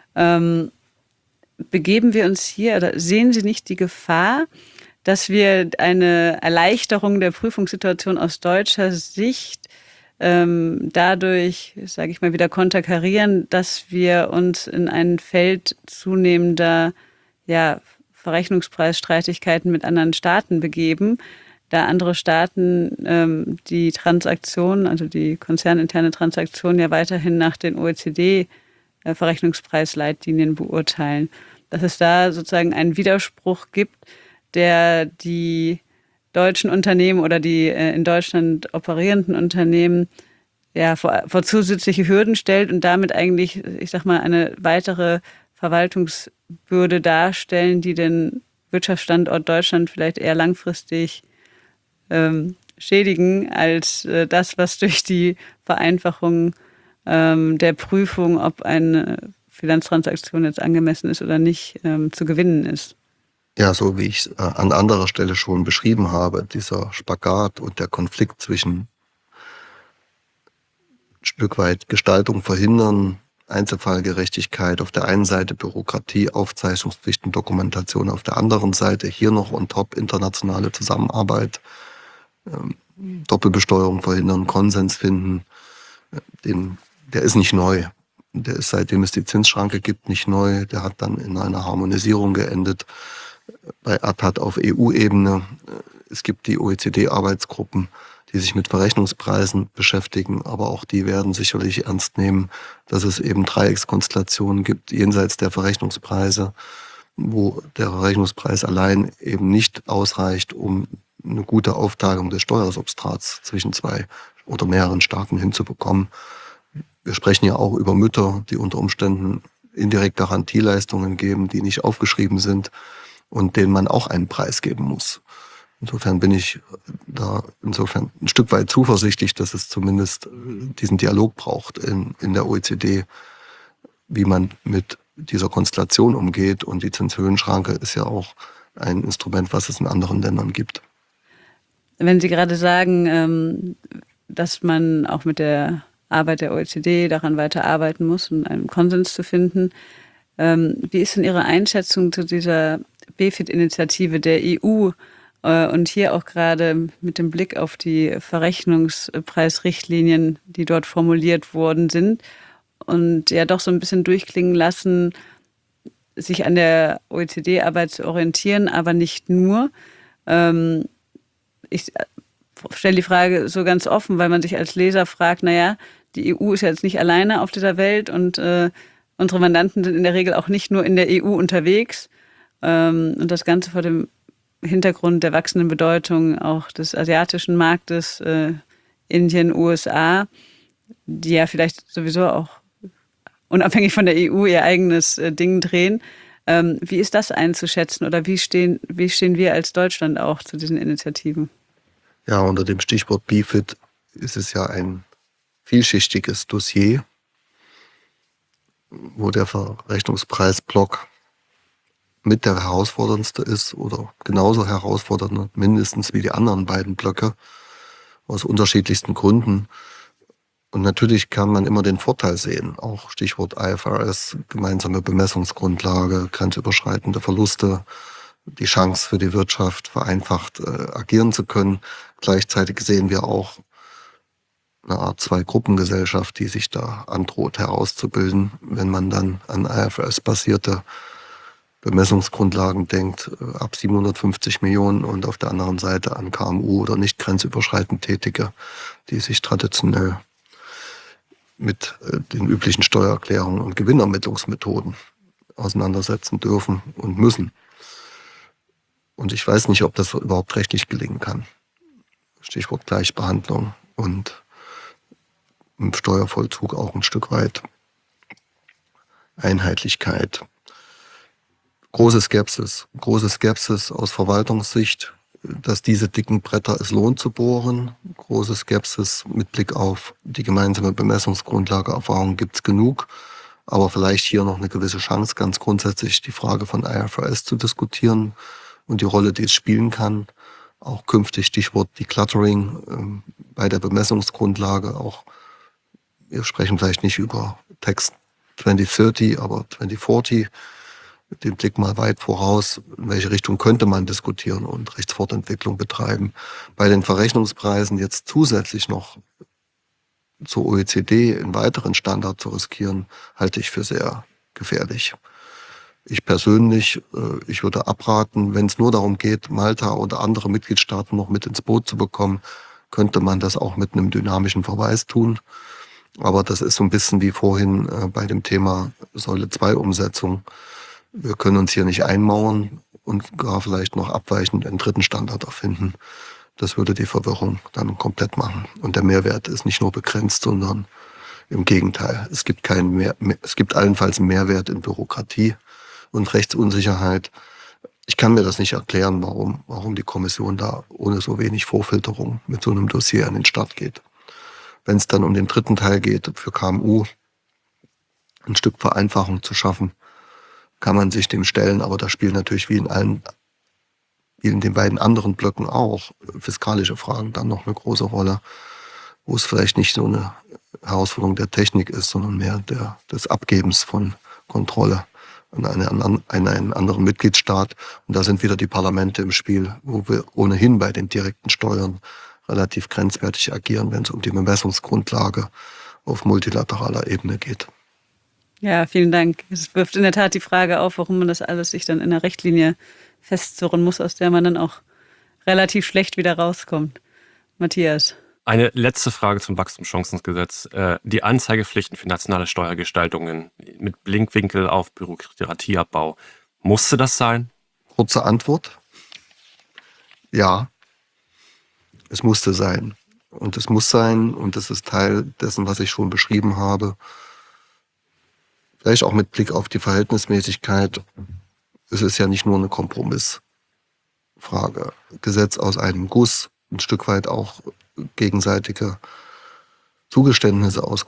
[SPEAKER 4] Begeben wir uns hier, oder sehen Sie nicht die Gefahr, dass wir eine Erleichterung der Prüfungssituation aus deutscher Sicht dadurch, sage ich mal, wieder konterkarieren, dass wir uns in ein Feld zunehmender Verrechnungspreisstreitigkeiten mit anderen Staaten begeben, da andere Staaten die Transaktion, also die konzerninterne Transaktion ja weiterhin nach den OECD-Verrechnungspreisleitlinien beurteilen. Dass es da sozusagen einen Widerspruch gibt, der die deutschen Unternehmen oder die in Deutschland operierenden Unternehmen vor zusätzliche Hürden stellt und damit eigentlich, ich sag mal, eine weitere Verwaltungsbürde darstellen, die den Wirtschaftsstandort Deutschland vielleicht eher langfristig schädigen als das, was durch die Vereinfachung der Prüfung, ob eine Finanztransaktion jetzt angemessen ist oder nicht, zu gewinnen ist.
[SPEAKER 3] Ja, so wie ich es an anderer Stelle schon beschrieben habe, dieser Spagat und der Konflikt zwischen ein Stück weit Gestaltung verhindern, Einzelfallgerechtigkeit auf der einen Seite, Bürokratie, Aufzeichnungspflichten, Dokumentation auf der anderen Seite, hier noch on top internationale Zusammenarbeit, Doppelbesteuerung verhindern, Konsens finden, der ist nicht neu. Der ist, seitdem es die Zinsschranke gibt, nicht neu. Der hat dann in einer Harmonisierung geendet bei Attad auf EU-Ebene. Es gibt die OECD-Arbeitsgruppen, die sich mit Verrechnungspreisen beschäftigen, aber auch die werden sicherlich ernst nehmen, dass es eben Dreieckskonstellationen gibt jenseits der Verrechnungspreise, wo der Verrechnungspreis allein eben nicht ausreicht, um eine gute Aufteilung des Steuersubstrats zwischen zwei oder mehreren Staaten hinzubekommen. Wir sprechen ja auch über Mütter, die unter Umständen indirekt Garantieleistungen geben, die nicht aufgeschrieben sind und denen man auch einen Preis geben muss. Insofern bin ich da insofern ein Stück weit zuversichtlich, dass es zumindest diesen Dialog braucht in der OECD, wie man mit dieser Konstellation umgeht. Und die Zinshöhenschranke ist ja auch ein Instrument, was es in anderen Ländern gibt.
[SPEAKER 4] Wenn Sie gerade sagen, dass man auch mit der Arbeit der OECD daran weiterarbeiten muss, um einen Konsens zu finden, wie ist denn Ihre Einschätzung zu dieser BEFIT-Initiative der EU und hier auch gerade mit dem Blick auf die Verrechnungspreisrichtlinien, die dort formuliert worden sind und ja doch so ein bisschen durchklingen lassen, sich an der OECD-Arbeit zu orientieren, aber nicht nur. Ich stelle die Frage so ganz offen, weil man sich als Leser fragt, naja, die EU ist ja jetzt nicht alleine auf dieser Welt und unsere Mandanten sind in der Regel auch nicht nur in der EU unterwegs. Und das Ganze vor dem Hintergrund der wachsenden Bedeutung auch des asiatischen Marktes, Indien, USA, die ja vielleicht sowieso auch unabhängig von der EU ihr eigenes Ding drehen. Wie ist das einzuschätzen oder wie stehen wir als Deutschland auch zu diesen Initiativen?
[SPEAKER 3] Ja, unter dem Stichwort BEFIT ist es ja ein vielschichtiges Dossier, wo der Verrechnungspreisblock mit der herausforderndste ist oder genauso herausfordernd mindestens wie die anderen beiden Blöcke aus unterschiedlichsten Gründen. Und natürlich kann man immer den Vorteil sehen, auch Stichwort IFRS, gemeinsame Bemessungsgrundlage, grenzüberschreitende Verluste, die Chance für die Wirtschaft vereinfacht agieren zu können. Gleichzeitig sehen wir auch eine Art Zwei-Gruppengesellschaft, die sich da androht herauszubilden, wenn man dann an IFRS-basierte Bemessungsgrundlagen denkt, ab 750 Millionen und auf der anderen Seite an KMU oder nicht grenzüberschreitend Tätige, die sich traditionell mit den üblichen Steuererklärungen und Gewinnermittlungsmethoden auseinandersetzen dürfen und müssen. Und ich weiß nicht, ob das überhaupt rechtlich gelingen kann. Stichwort Gleichbehandlung und im Steuervollzug auch ein Stück weit Einheitlichkeit. Große Skepsis aus Verwaltungssicht, dass diese dicken Bretter es lohnt zu bohren. Große Skepsis mit Blick auf die gemeinsame Bemessungsgrundlage. Erfahrung gibt es genug, aber vielleicht hier noch eine gewisse Chance, ganz grundsätzlich die Frage von IFRS zu diskutieren und die Rolle, die es spielen kann. Auch künftig Stichwort Decluttering bei der Bemessungsgrundlage. Auch wir sprechen vielleicht nicht über Text 2030, aber 2040. Den Blick mal weit voraus, in welche Richtung könnte man diskutieren und Rechtsfortentwicklung betreiben. Bei den Verrechnungspreisen jetzt zusätzlich noch zur OECD einen weiteren Standard zu riskieren, halte ich für sehr gefährlich. Ich persönlich, ich würde abraten, wenn es nur darum geht, Malta oder andere Mitgliedstaaten noch mit ins Boot zu bekommen, könnte man das auch mit einem dynamischen Verweis tun. Aber das ist so ein bisschen wie vorhin bei dem Thema Säule 2 Umsetzung. Wir können uns hier nicht einmauern und gar vielleicht noch abweichend einen dritten Standard erfinden. Das würde die Verwirrung dann komplett machen. Und der Mehrwert ist nicht nur begrenzt, sondern im Gegenteil. Es gibt allenfalls einen Mehrwert in Bürokratie und Rechtsunsicherheit. Ich kann mir das nicht erklären, warum die Kommission da ohne so wenig Vorfilterung mit so einem Dossier an den Start geht. Wenn es dann um den dritten Teil geht, für KMU ein Stück Vereinfachung zu schaffen, kann man sich dem stellen, aber da spielen natürlich wie in den beiden anderen Blöcken auch fiskalische Fragen dann noch eine große Rolle, wo es vielleicht nicht so eine Herausforderung der Technik ist, sondern mehr des Abgebens von Kontrolle an einen anderen Mitgliedstaat. Und da sind wieder die Parlamente im Spiel, wo wir ohnehin bei den direkten Steuern relativ grenzwertig agieren, wenn es um die Bemessungsgrundlage auf multilateraler Ebene geht.
[SPEAKER 4] Ja, vielen Dank. Es wirft in der Tat die Frage auf, warum man das alles sich dann in der Richtlinie festzurren muss, aus der man dann auch relativ schlecht wieder rauskommt. Matthias.
[SPEAKER 2] Eine letzte Frage zum Wachstumschancengesetz. Die Anzeigepflichten für nationale Steuergestaltungen mit Blinkwinkel auf Bürokratieabbau. Musste das sein?
[SPEAKER 3] Kurze Antwort. Ja, es musste sein. Und es muss sein, und das ist Teil dessen, was ich schon beschrieben habe. Vielleicht auch mit Blick auf die Verhältnismäßigkeit. Es ist ja nicht nur eine Kompromissformel, Frage. Gesetz aus einem Guss, ein Stück weit auch gegenseitige Zugeständnisse aus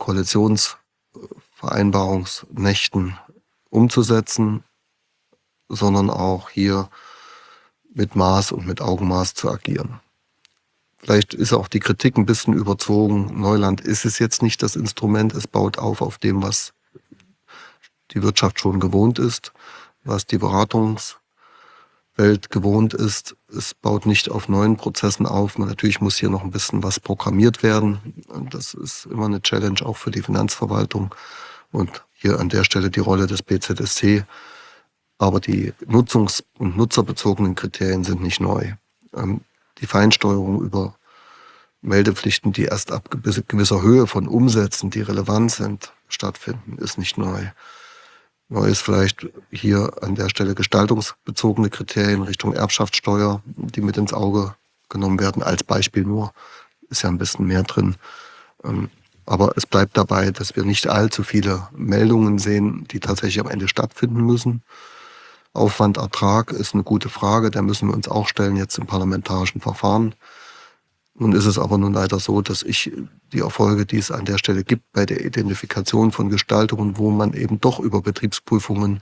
[SPEAKER 3] Koalitionsvereinbarungsnächten umzusetzen, sondern auch hier mit Maß und mit Augenmaß zu agieren. Vielleicht ist auch die Kritik ein bisschen überzogen. Neuland ist es jetzt nicht das Instrument. Es baut auf dem, was die Wirtschaft schon gewohnt ist, was die Beratungswelt gewohnt ist. Es baut nicht auf neuen Prozessen auf. Natürlich muss hier noch ein bisschen was programmiert werden. Und das ist immer eine Challenge auch für die Finanzverwaltung. Und hier an der Stelle die Rolle des BZSC. Aber die nutzungs- und nutzerbezogenen Kriterien sind nicht neu. Die Feinsteuerung über Meldepflichten, die erst ab gewisser Höhe von Umsätzen, die relevant sind, stattfinden, ist nicht neu. Neu ist vielleicht hier an der Stelle gestaltungsbezogene Kriterien Richtung Erbschaftssteuer, die mit ins Auge genommen werden. Als Beispiel nur, ist ja ein bisschen mehr drin. Aber es bleibt dabei, dass wir nicht allzu viele Meldungen sehen, die tatsächlich am Ende stattfinden müssen. Aufwand, Ertrag ist eine gute Frage, der müssen wir uns auch stellen jetzt im parlamentarischen Verfahren. Nun ist es aber nun leider so, dass ich die Erfolge, die es an der Stelle gibt bei der Identifikation von Gestaltungen, wo man eben doch über Betriebsprüfungen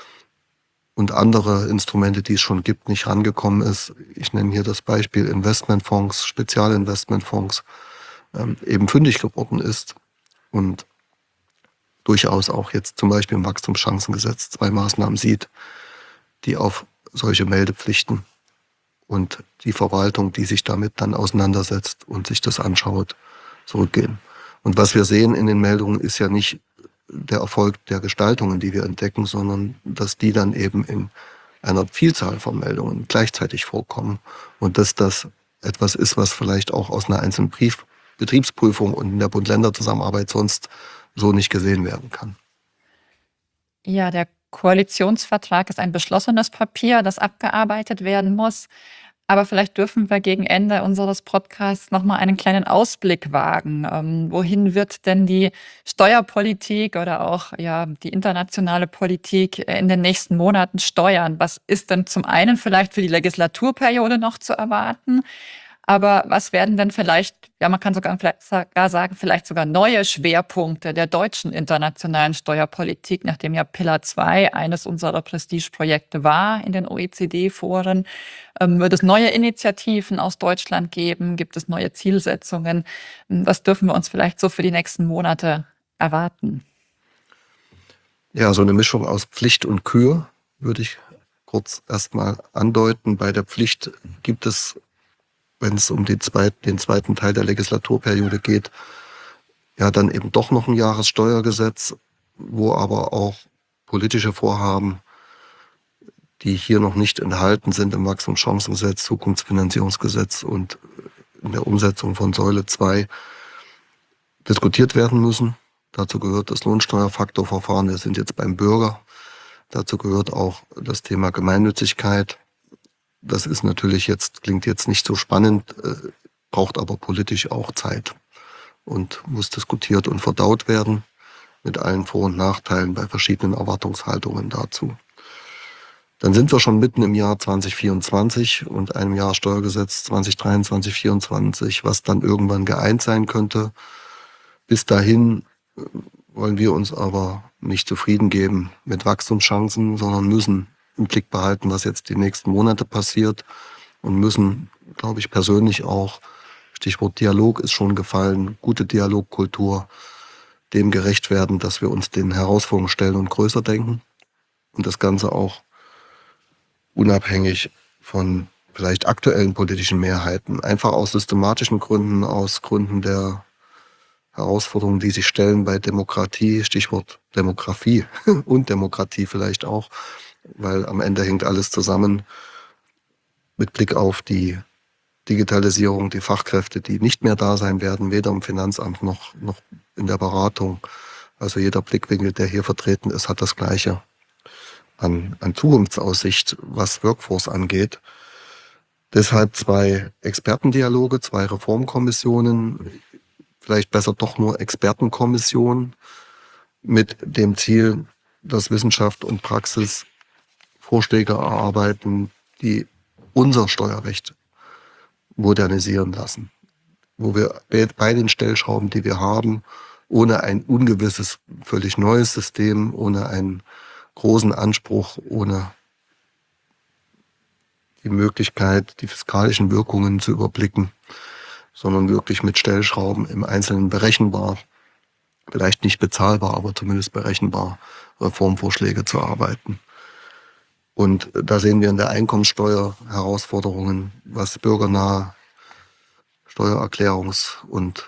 [SPEAKER 3] und andere Instrumente, die es schon gibt, nicht rangekommen ist. Ich nenne hier das Beispiel Investmentfonds, Spezialinvestmentfonds, eben fündig geworden ist und durchaus auch jetzt zum Beispiel im Wachstumschancengesetz 2 Maßnahmen sieht, die auf solche Meldepflichten und die Verwaltung, die sich damit dann auseinandersetzt und sich das anschaut, zurückgehen. Und was wir sehen in den Meldungen ist ja nicht der Erfolg der Gestaltungen, die wir entdecken, sondern dass die dann eben in einer Vielzahl von Meldungen gleichzeitig vorkommen und dass das etwas ist, was vielleicht auch aus einer einzelnen Betriebsprüfung und in der Bund-Länder-Zusammenarbeit sonst so nicht gesehen werden kann.
[SPEAKER 1] Ja, der Koalitionsvertrag ist ein beschlossenes Papier, das abgearbeitet werden muss. Aber vielleicht dürfen wir gegen Ende unseres Podcasts nochmal einen kleinen Ausblick wagen. Wohin wird denn die Steuerpolitik oder auch die internationale Politik in den nächsten Monaten steuern? Was ist denn zum einen vielleicht für die Legislaturperiode noch zu erwarten? Aber was werden denn vielleicht, man kann sogar sagen, vielleicht sogar neue Schwerpunkte der deutschen internationalen Steuerpolitik, nachdem ja Pillar 2 eines unserer Prestigeprojekte war in den OECD-Foren? Wird es neue Initiativen aus Deutschland geben? Gibt es neue Zielsetzungen? Was dürfen wir uns vielleicht so für die nächsten Monate erwarten?
[SPEAKER 3] Ja, so eine Mischung aus Pflicht und Kür würde ich kurz erstmal andeuten. Bei der Pflicht gibt es, wenn es um den zweiten Teil der Legislaturperiode geht, ja dann eben doch noch ein Jahressteuergesetz, wo aber auch politische Vorhaben, die hier noch nicht enthalten sind im Wachstumschancengesetz, Zukunftsfinanzierungsgesetz und in der Umsetzung von Säule 2 diskutiert werden müssen. Dazu gehört das Lohnsteuerfaktorverfahren, wir sind jetzt beim Bürger. Dazu gehört auch das Thema Gemeinnützigkeit. Das ist natürlich klingt jetzt nicht so spannend, braucht aber politisch auch Zeit und muss diskutiert und verdaut werden mit allen Vor- und Nachteilen bei verschiedenen Erwartungshaltungen dazu. Dann sind wir schon mitten im Jahr 2024 und einem Jahr Steuergesetz 2023, 2024, was dann irgendwann geeint sein könnte. Bis dahin wollen wir uns aber nicht zufrieden geben mit Wachstumschancen, sondern müssen im Blick behalten, was jetzt die nächsten Monate passiert und müssen, glaube ich, persönlich auch, Stichwort Dialog ist schon gefallen, gute Dialogkultur, dem gerecht werden, dass wir uns den Herausforderungen stellen und größer denken und das Ganze auch unabhängig von vielleicht aktuellen politischen Mehrheiten, einfach aus systematischen Gründen, aus Gründen der Herausforderungen, die sich stellen bei Demokratie, Stichwort Demografie und Demokratie vielleicht auch, weil am Ende hängt alles zusammen mit Blick auf die Digitalisierung, die Fachkräfte, die nicht mehr da sein werden, weder im Finanzamt noch in der Beratung. Also jeder Blickwinkel, der hier vertreten ist, hat das Gleiche an Zukunftsaussicht, was Workforce angeht. Deshalb 2 Expertendialoge, 2 Reformkommissionen, vielleicht besser doch nur Expertenkommissionen mit dem Ziel, dass Wissenschaft und Praxis Vorschläge erarbeiten, die unser Steuerrecht modernisieren lassen, wo wir bei den Stellschrauben, die wir haben, ohne ein ungewisses, völlig neues System, ohne einen großen Anspruch, ohne die Möglichkeit, die fiskalischen Wirkungen zu überblicken, sondern wirklich mit Stellschrauben im Einzelnen berechenbar, vielleicht nicht bezahlbar, aber zumindest berechenbar, Reformvorschläge zu arbeiten. Und da sehen wir in der Einkommensteuer Herausforderungen, was bürgernahe Steuererklärungs- und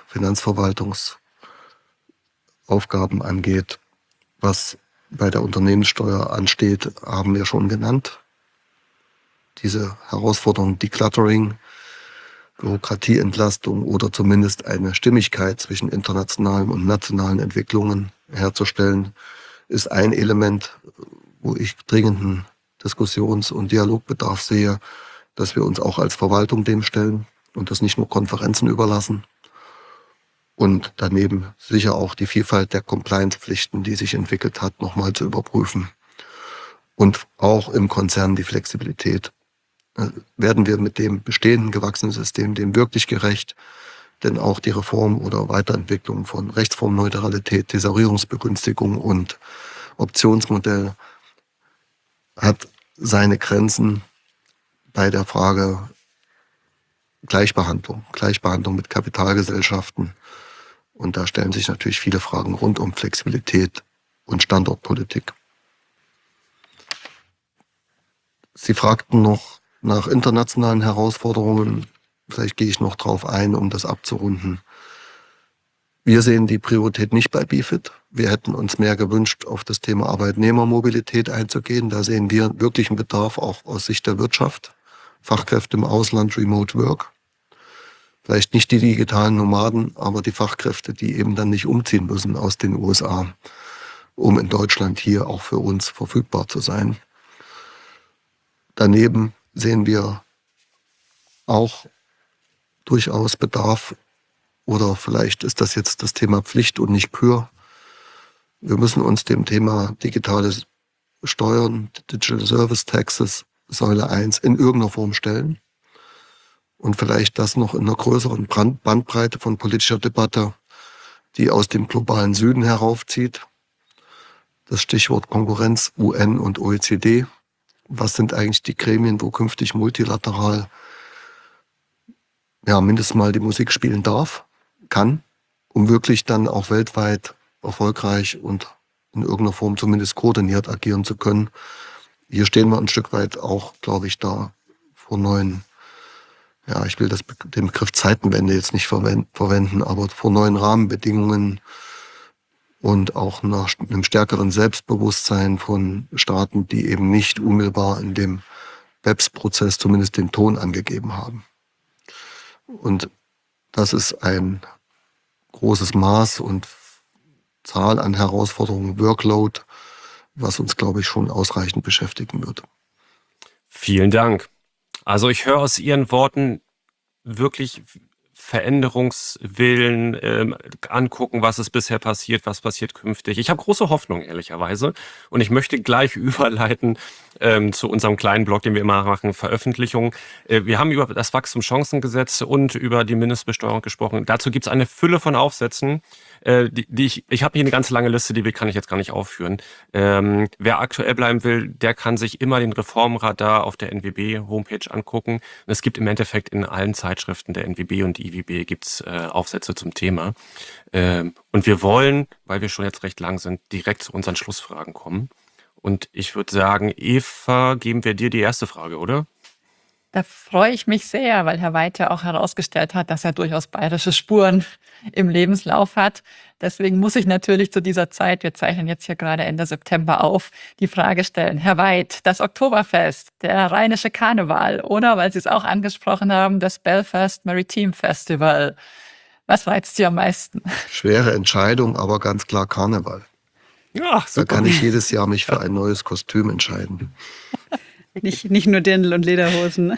[SPEAKER 3] Finanzverwaltungsaufgaben angeht. Was bei der Unternehmenssteuer ansteht, haben wir schon genannt. Diese Herausforderung Decluttering, Bürokratieentlastung oder zumindest eine Stimmigkeit zwischen internationalen und nationalen Entwicklungen herzustellen, ist ein Element, wo ich dringenden Diskussions- und Dialogbedarf sehe, dass wir uns auch als Verwaltung dem stellen und das nicht nur Konferenzen überlassen. Und daneben sicher auch die Vielfalt der Compliance-Pflichten, die sich entwickelt hat, nochmal zu überprüfen. Und auch im Konzern die Flexibilität. Werden wir mit dem bestehenden gewachsenen System dem wirklich gerecht? Denn auch die Reform oder Weiterentwicklung von Rechtsformneutralität, Thesaurierungsbegünstigung und Optionsmodell hat seine Grenzen bei der Frage Gleichbehandlung mit Kapitalgesellschaften. Und da stellen sich natürlich viele Fragen rund um Flexibilität und Standortpolitik. Sie fragten noch nach internationalen Herausforderungen. Vielleicht gehe ich noch drauf ein, um das abzurunden. Wir sehen die Priorität nicht bei BiFID. Wir hätten uns mehr gewünscht, auf das Thema Arbeitnehmermobilität einzugehen. Da sehen wir wirklichen Bedarf auch aus Sicht der Wirtschaft. Fachkräfte im Ausland, Remote Work. Vielleicht nicht die digitalen Nomaden, aber die Fachkräfte, die eben dann nicht umziehen müssen aus den USA, um in Deutschland hier auch für uns verfügbar zu sein. Daneben sehen wir auch durchaus Bedarf, oder vielleicht ist das jetzt das Thema Pflicht und nicht Kür. Wir müssen uns dem Thema digitale Steuern, Digital Service Taxes, Säule 1 in irgendeiner Form stellen. Und vielleicht das noch in einer größeren Bandbreite von politischer Debatte, die aus dem globalen Süden heraufzieht. Das Stichwort Konkurrenz, UN und OECD. Was sind eigentlich die Gremien, wo künftig multilateral mindestens mal die Musik spielen kann, um wirklich dann auch weltweit erfolgreich und in irgendeiner Form zumindest koordiniert agieren zu können. Hier stehen wir ein Stück weit auch, glaube ich, da vor neuen, ich will den Begriff Zeitenwende jetzt nicht verwenden, aber vor neuen Rahmenbedingungen und auch nach einem stärkeren Selbstbewusstsein von Staaten, die eben nicht unmittelbar in dem BEPS-Prozess zumindest den Ton angegeben haben. Und das ist ein großes Maß und Zahl an Herausforderungen, Workload, was uns, glaube ich, schon ausreichend beschäftigen wird.
[SPEAKER 2] Vielen Dank. Also ich höre aus Ihren Worten wirklich Veränderungswillen, angucken, was ist bisher passiert, was passiert künftig. Ich habe große Hoffnung, ehrlicherweise. Und ich möchte gleich überleiten zu unserem kleinen Blog, den wir immer machen, Veröffentlichung. Wir haben über das Wachstumschancengesetz und über die Mindestbesteuerung gesprochen. Dazu gibt es eine Fülle von Aufsätzen. Ich habe hier eine ganz lange Liste, die kann ich jetzt gar nicht aufführen. Wer aktuell bleiben will, der kann sich immer den Reformradar auf der NWB-Homepage angucken. Und es gibt im Endeffekt in allen Zeitschriften der NWB und IWB gibt's Aufsätze zum Thema. Und wir wollen, weil wir schon jetzt recht lang sind, direkt zu unseren Schlussfragen kommen. Und ich würde sagen, Eva, geben wir dir die erste Frage, oder?
[SPEAKER 1] Da freue ich mich sehr, weil Herr Weid ja auch herausgestellt hat, dass er durchaus bayerische Spuren im Lebenslauf hat. Deswegen muss ich natürlich zu dieser Zeit, wir zeichnen jetzt hier gerade Ende September auf, die Frage stellen. Herr Weid, das Oktoberfest, der rheinische Karneval oder, weil Sie es auch angesprochen haben, das Belfast Maritime Festival. Was reizt Sie am meisten?
[SPEAKER 3] Schwere Entscheidung, aber ganz klar Karneval.
[SPEAKER 2] Ja, super.
[SPEAKER 3] Da kann ich jedes Jahr mich für ein neues Kostüm entscheiden.
[SPEAKER 4] Nicht nur Dirndl und Lederhosen.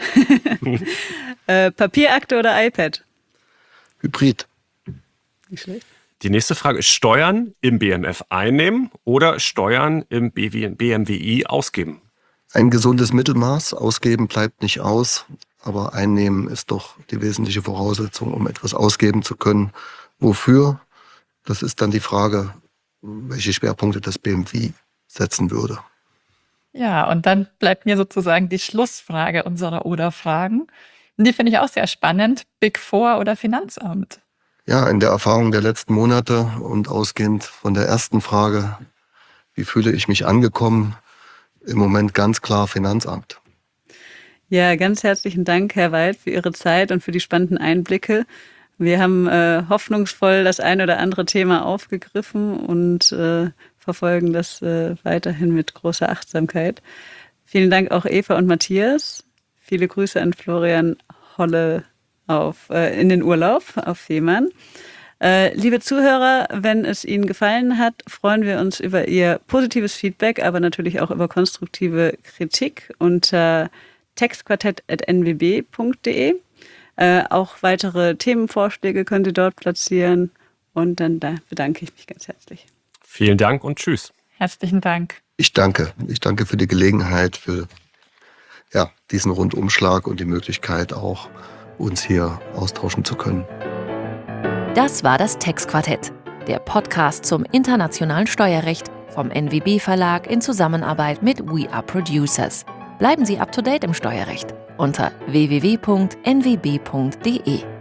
[SPEAKER 4] Papierakte oder iPad?
[SPEAKER 3] Hybrid.
[SPEAKER 4] Nicht schlecht.
[SPEAKER 2] Die nächste Frage ist: Steuern im BMF einnehmen oder Steuern im BMWI ausgeben?
[SPEAKER 3] ein gesundes Mittelmaß. Ausgeben bleibt nicht aus, aber einnehmen ist doch die wesentliche Voraussetzung, um etwas ausgeben zu können. Wofür? Das ist dann die Frage, welche Schwerpunkte das BMW setzen würde.
[SPEAKER 1] Ja, und dann bleibt mir sozusagen die Schlussfrage unserer Oder-Fragen. Und die finde ich auch sehr spannend. Big Four oder Finanzamt?
[SPEAKER 3] Ja, in der Erfahrung der letzten Monate und ausgehend von der ersten Frage, wie fühle ich mich angekommen? Im Moment ganz klar Finanzamt.
[SPEAKER 4] Ja, ganz herzlichen Dank, Herr Weid, für Ihre Zeit und für die spannenden Einblicke. Wir haben hoffnungsvoll das ein oder andere Thema aufgegriffen und verfolgen das weiterhin mit großer Achtsamkeit. Vielen Dank auch Eva und Matthias. Viele Grüße an Florian Holle in den Urlaub auf Fehmarn. Liebe Zuhörer, wenn es Ihnen gefallen hat, freuen wir uns über Ihr positives Feedback, aber natürlich auch über konstruktive Kritik unter textquartett@nwb.de. Auch weitere Themenvorschläge können Sie dort platzieren. Und dann bedanke ich mich ganz herzlich.
[SPEAKER 2] Vielen Dank und tschüss.
[SPEAKER 1] Herzlichen Dank.
[SPEAKER 3] Ich danke für die Gelegenheit, für diesen Rundumschlag und die Möglichkeit auch, uns hier austauschen zu können.
[SPEAKER 5] Das war das Textquartett, der Podcast zum internationalen Steuerrecht vom NWB Verlag in Zusammenarbeit mit We Are Producers. Bleiben Sie up to date im Steuerrecht unter www.nwb.de.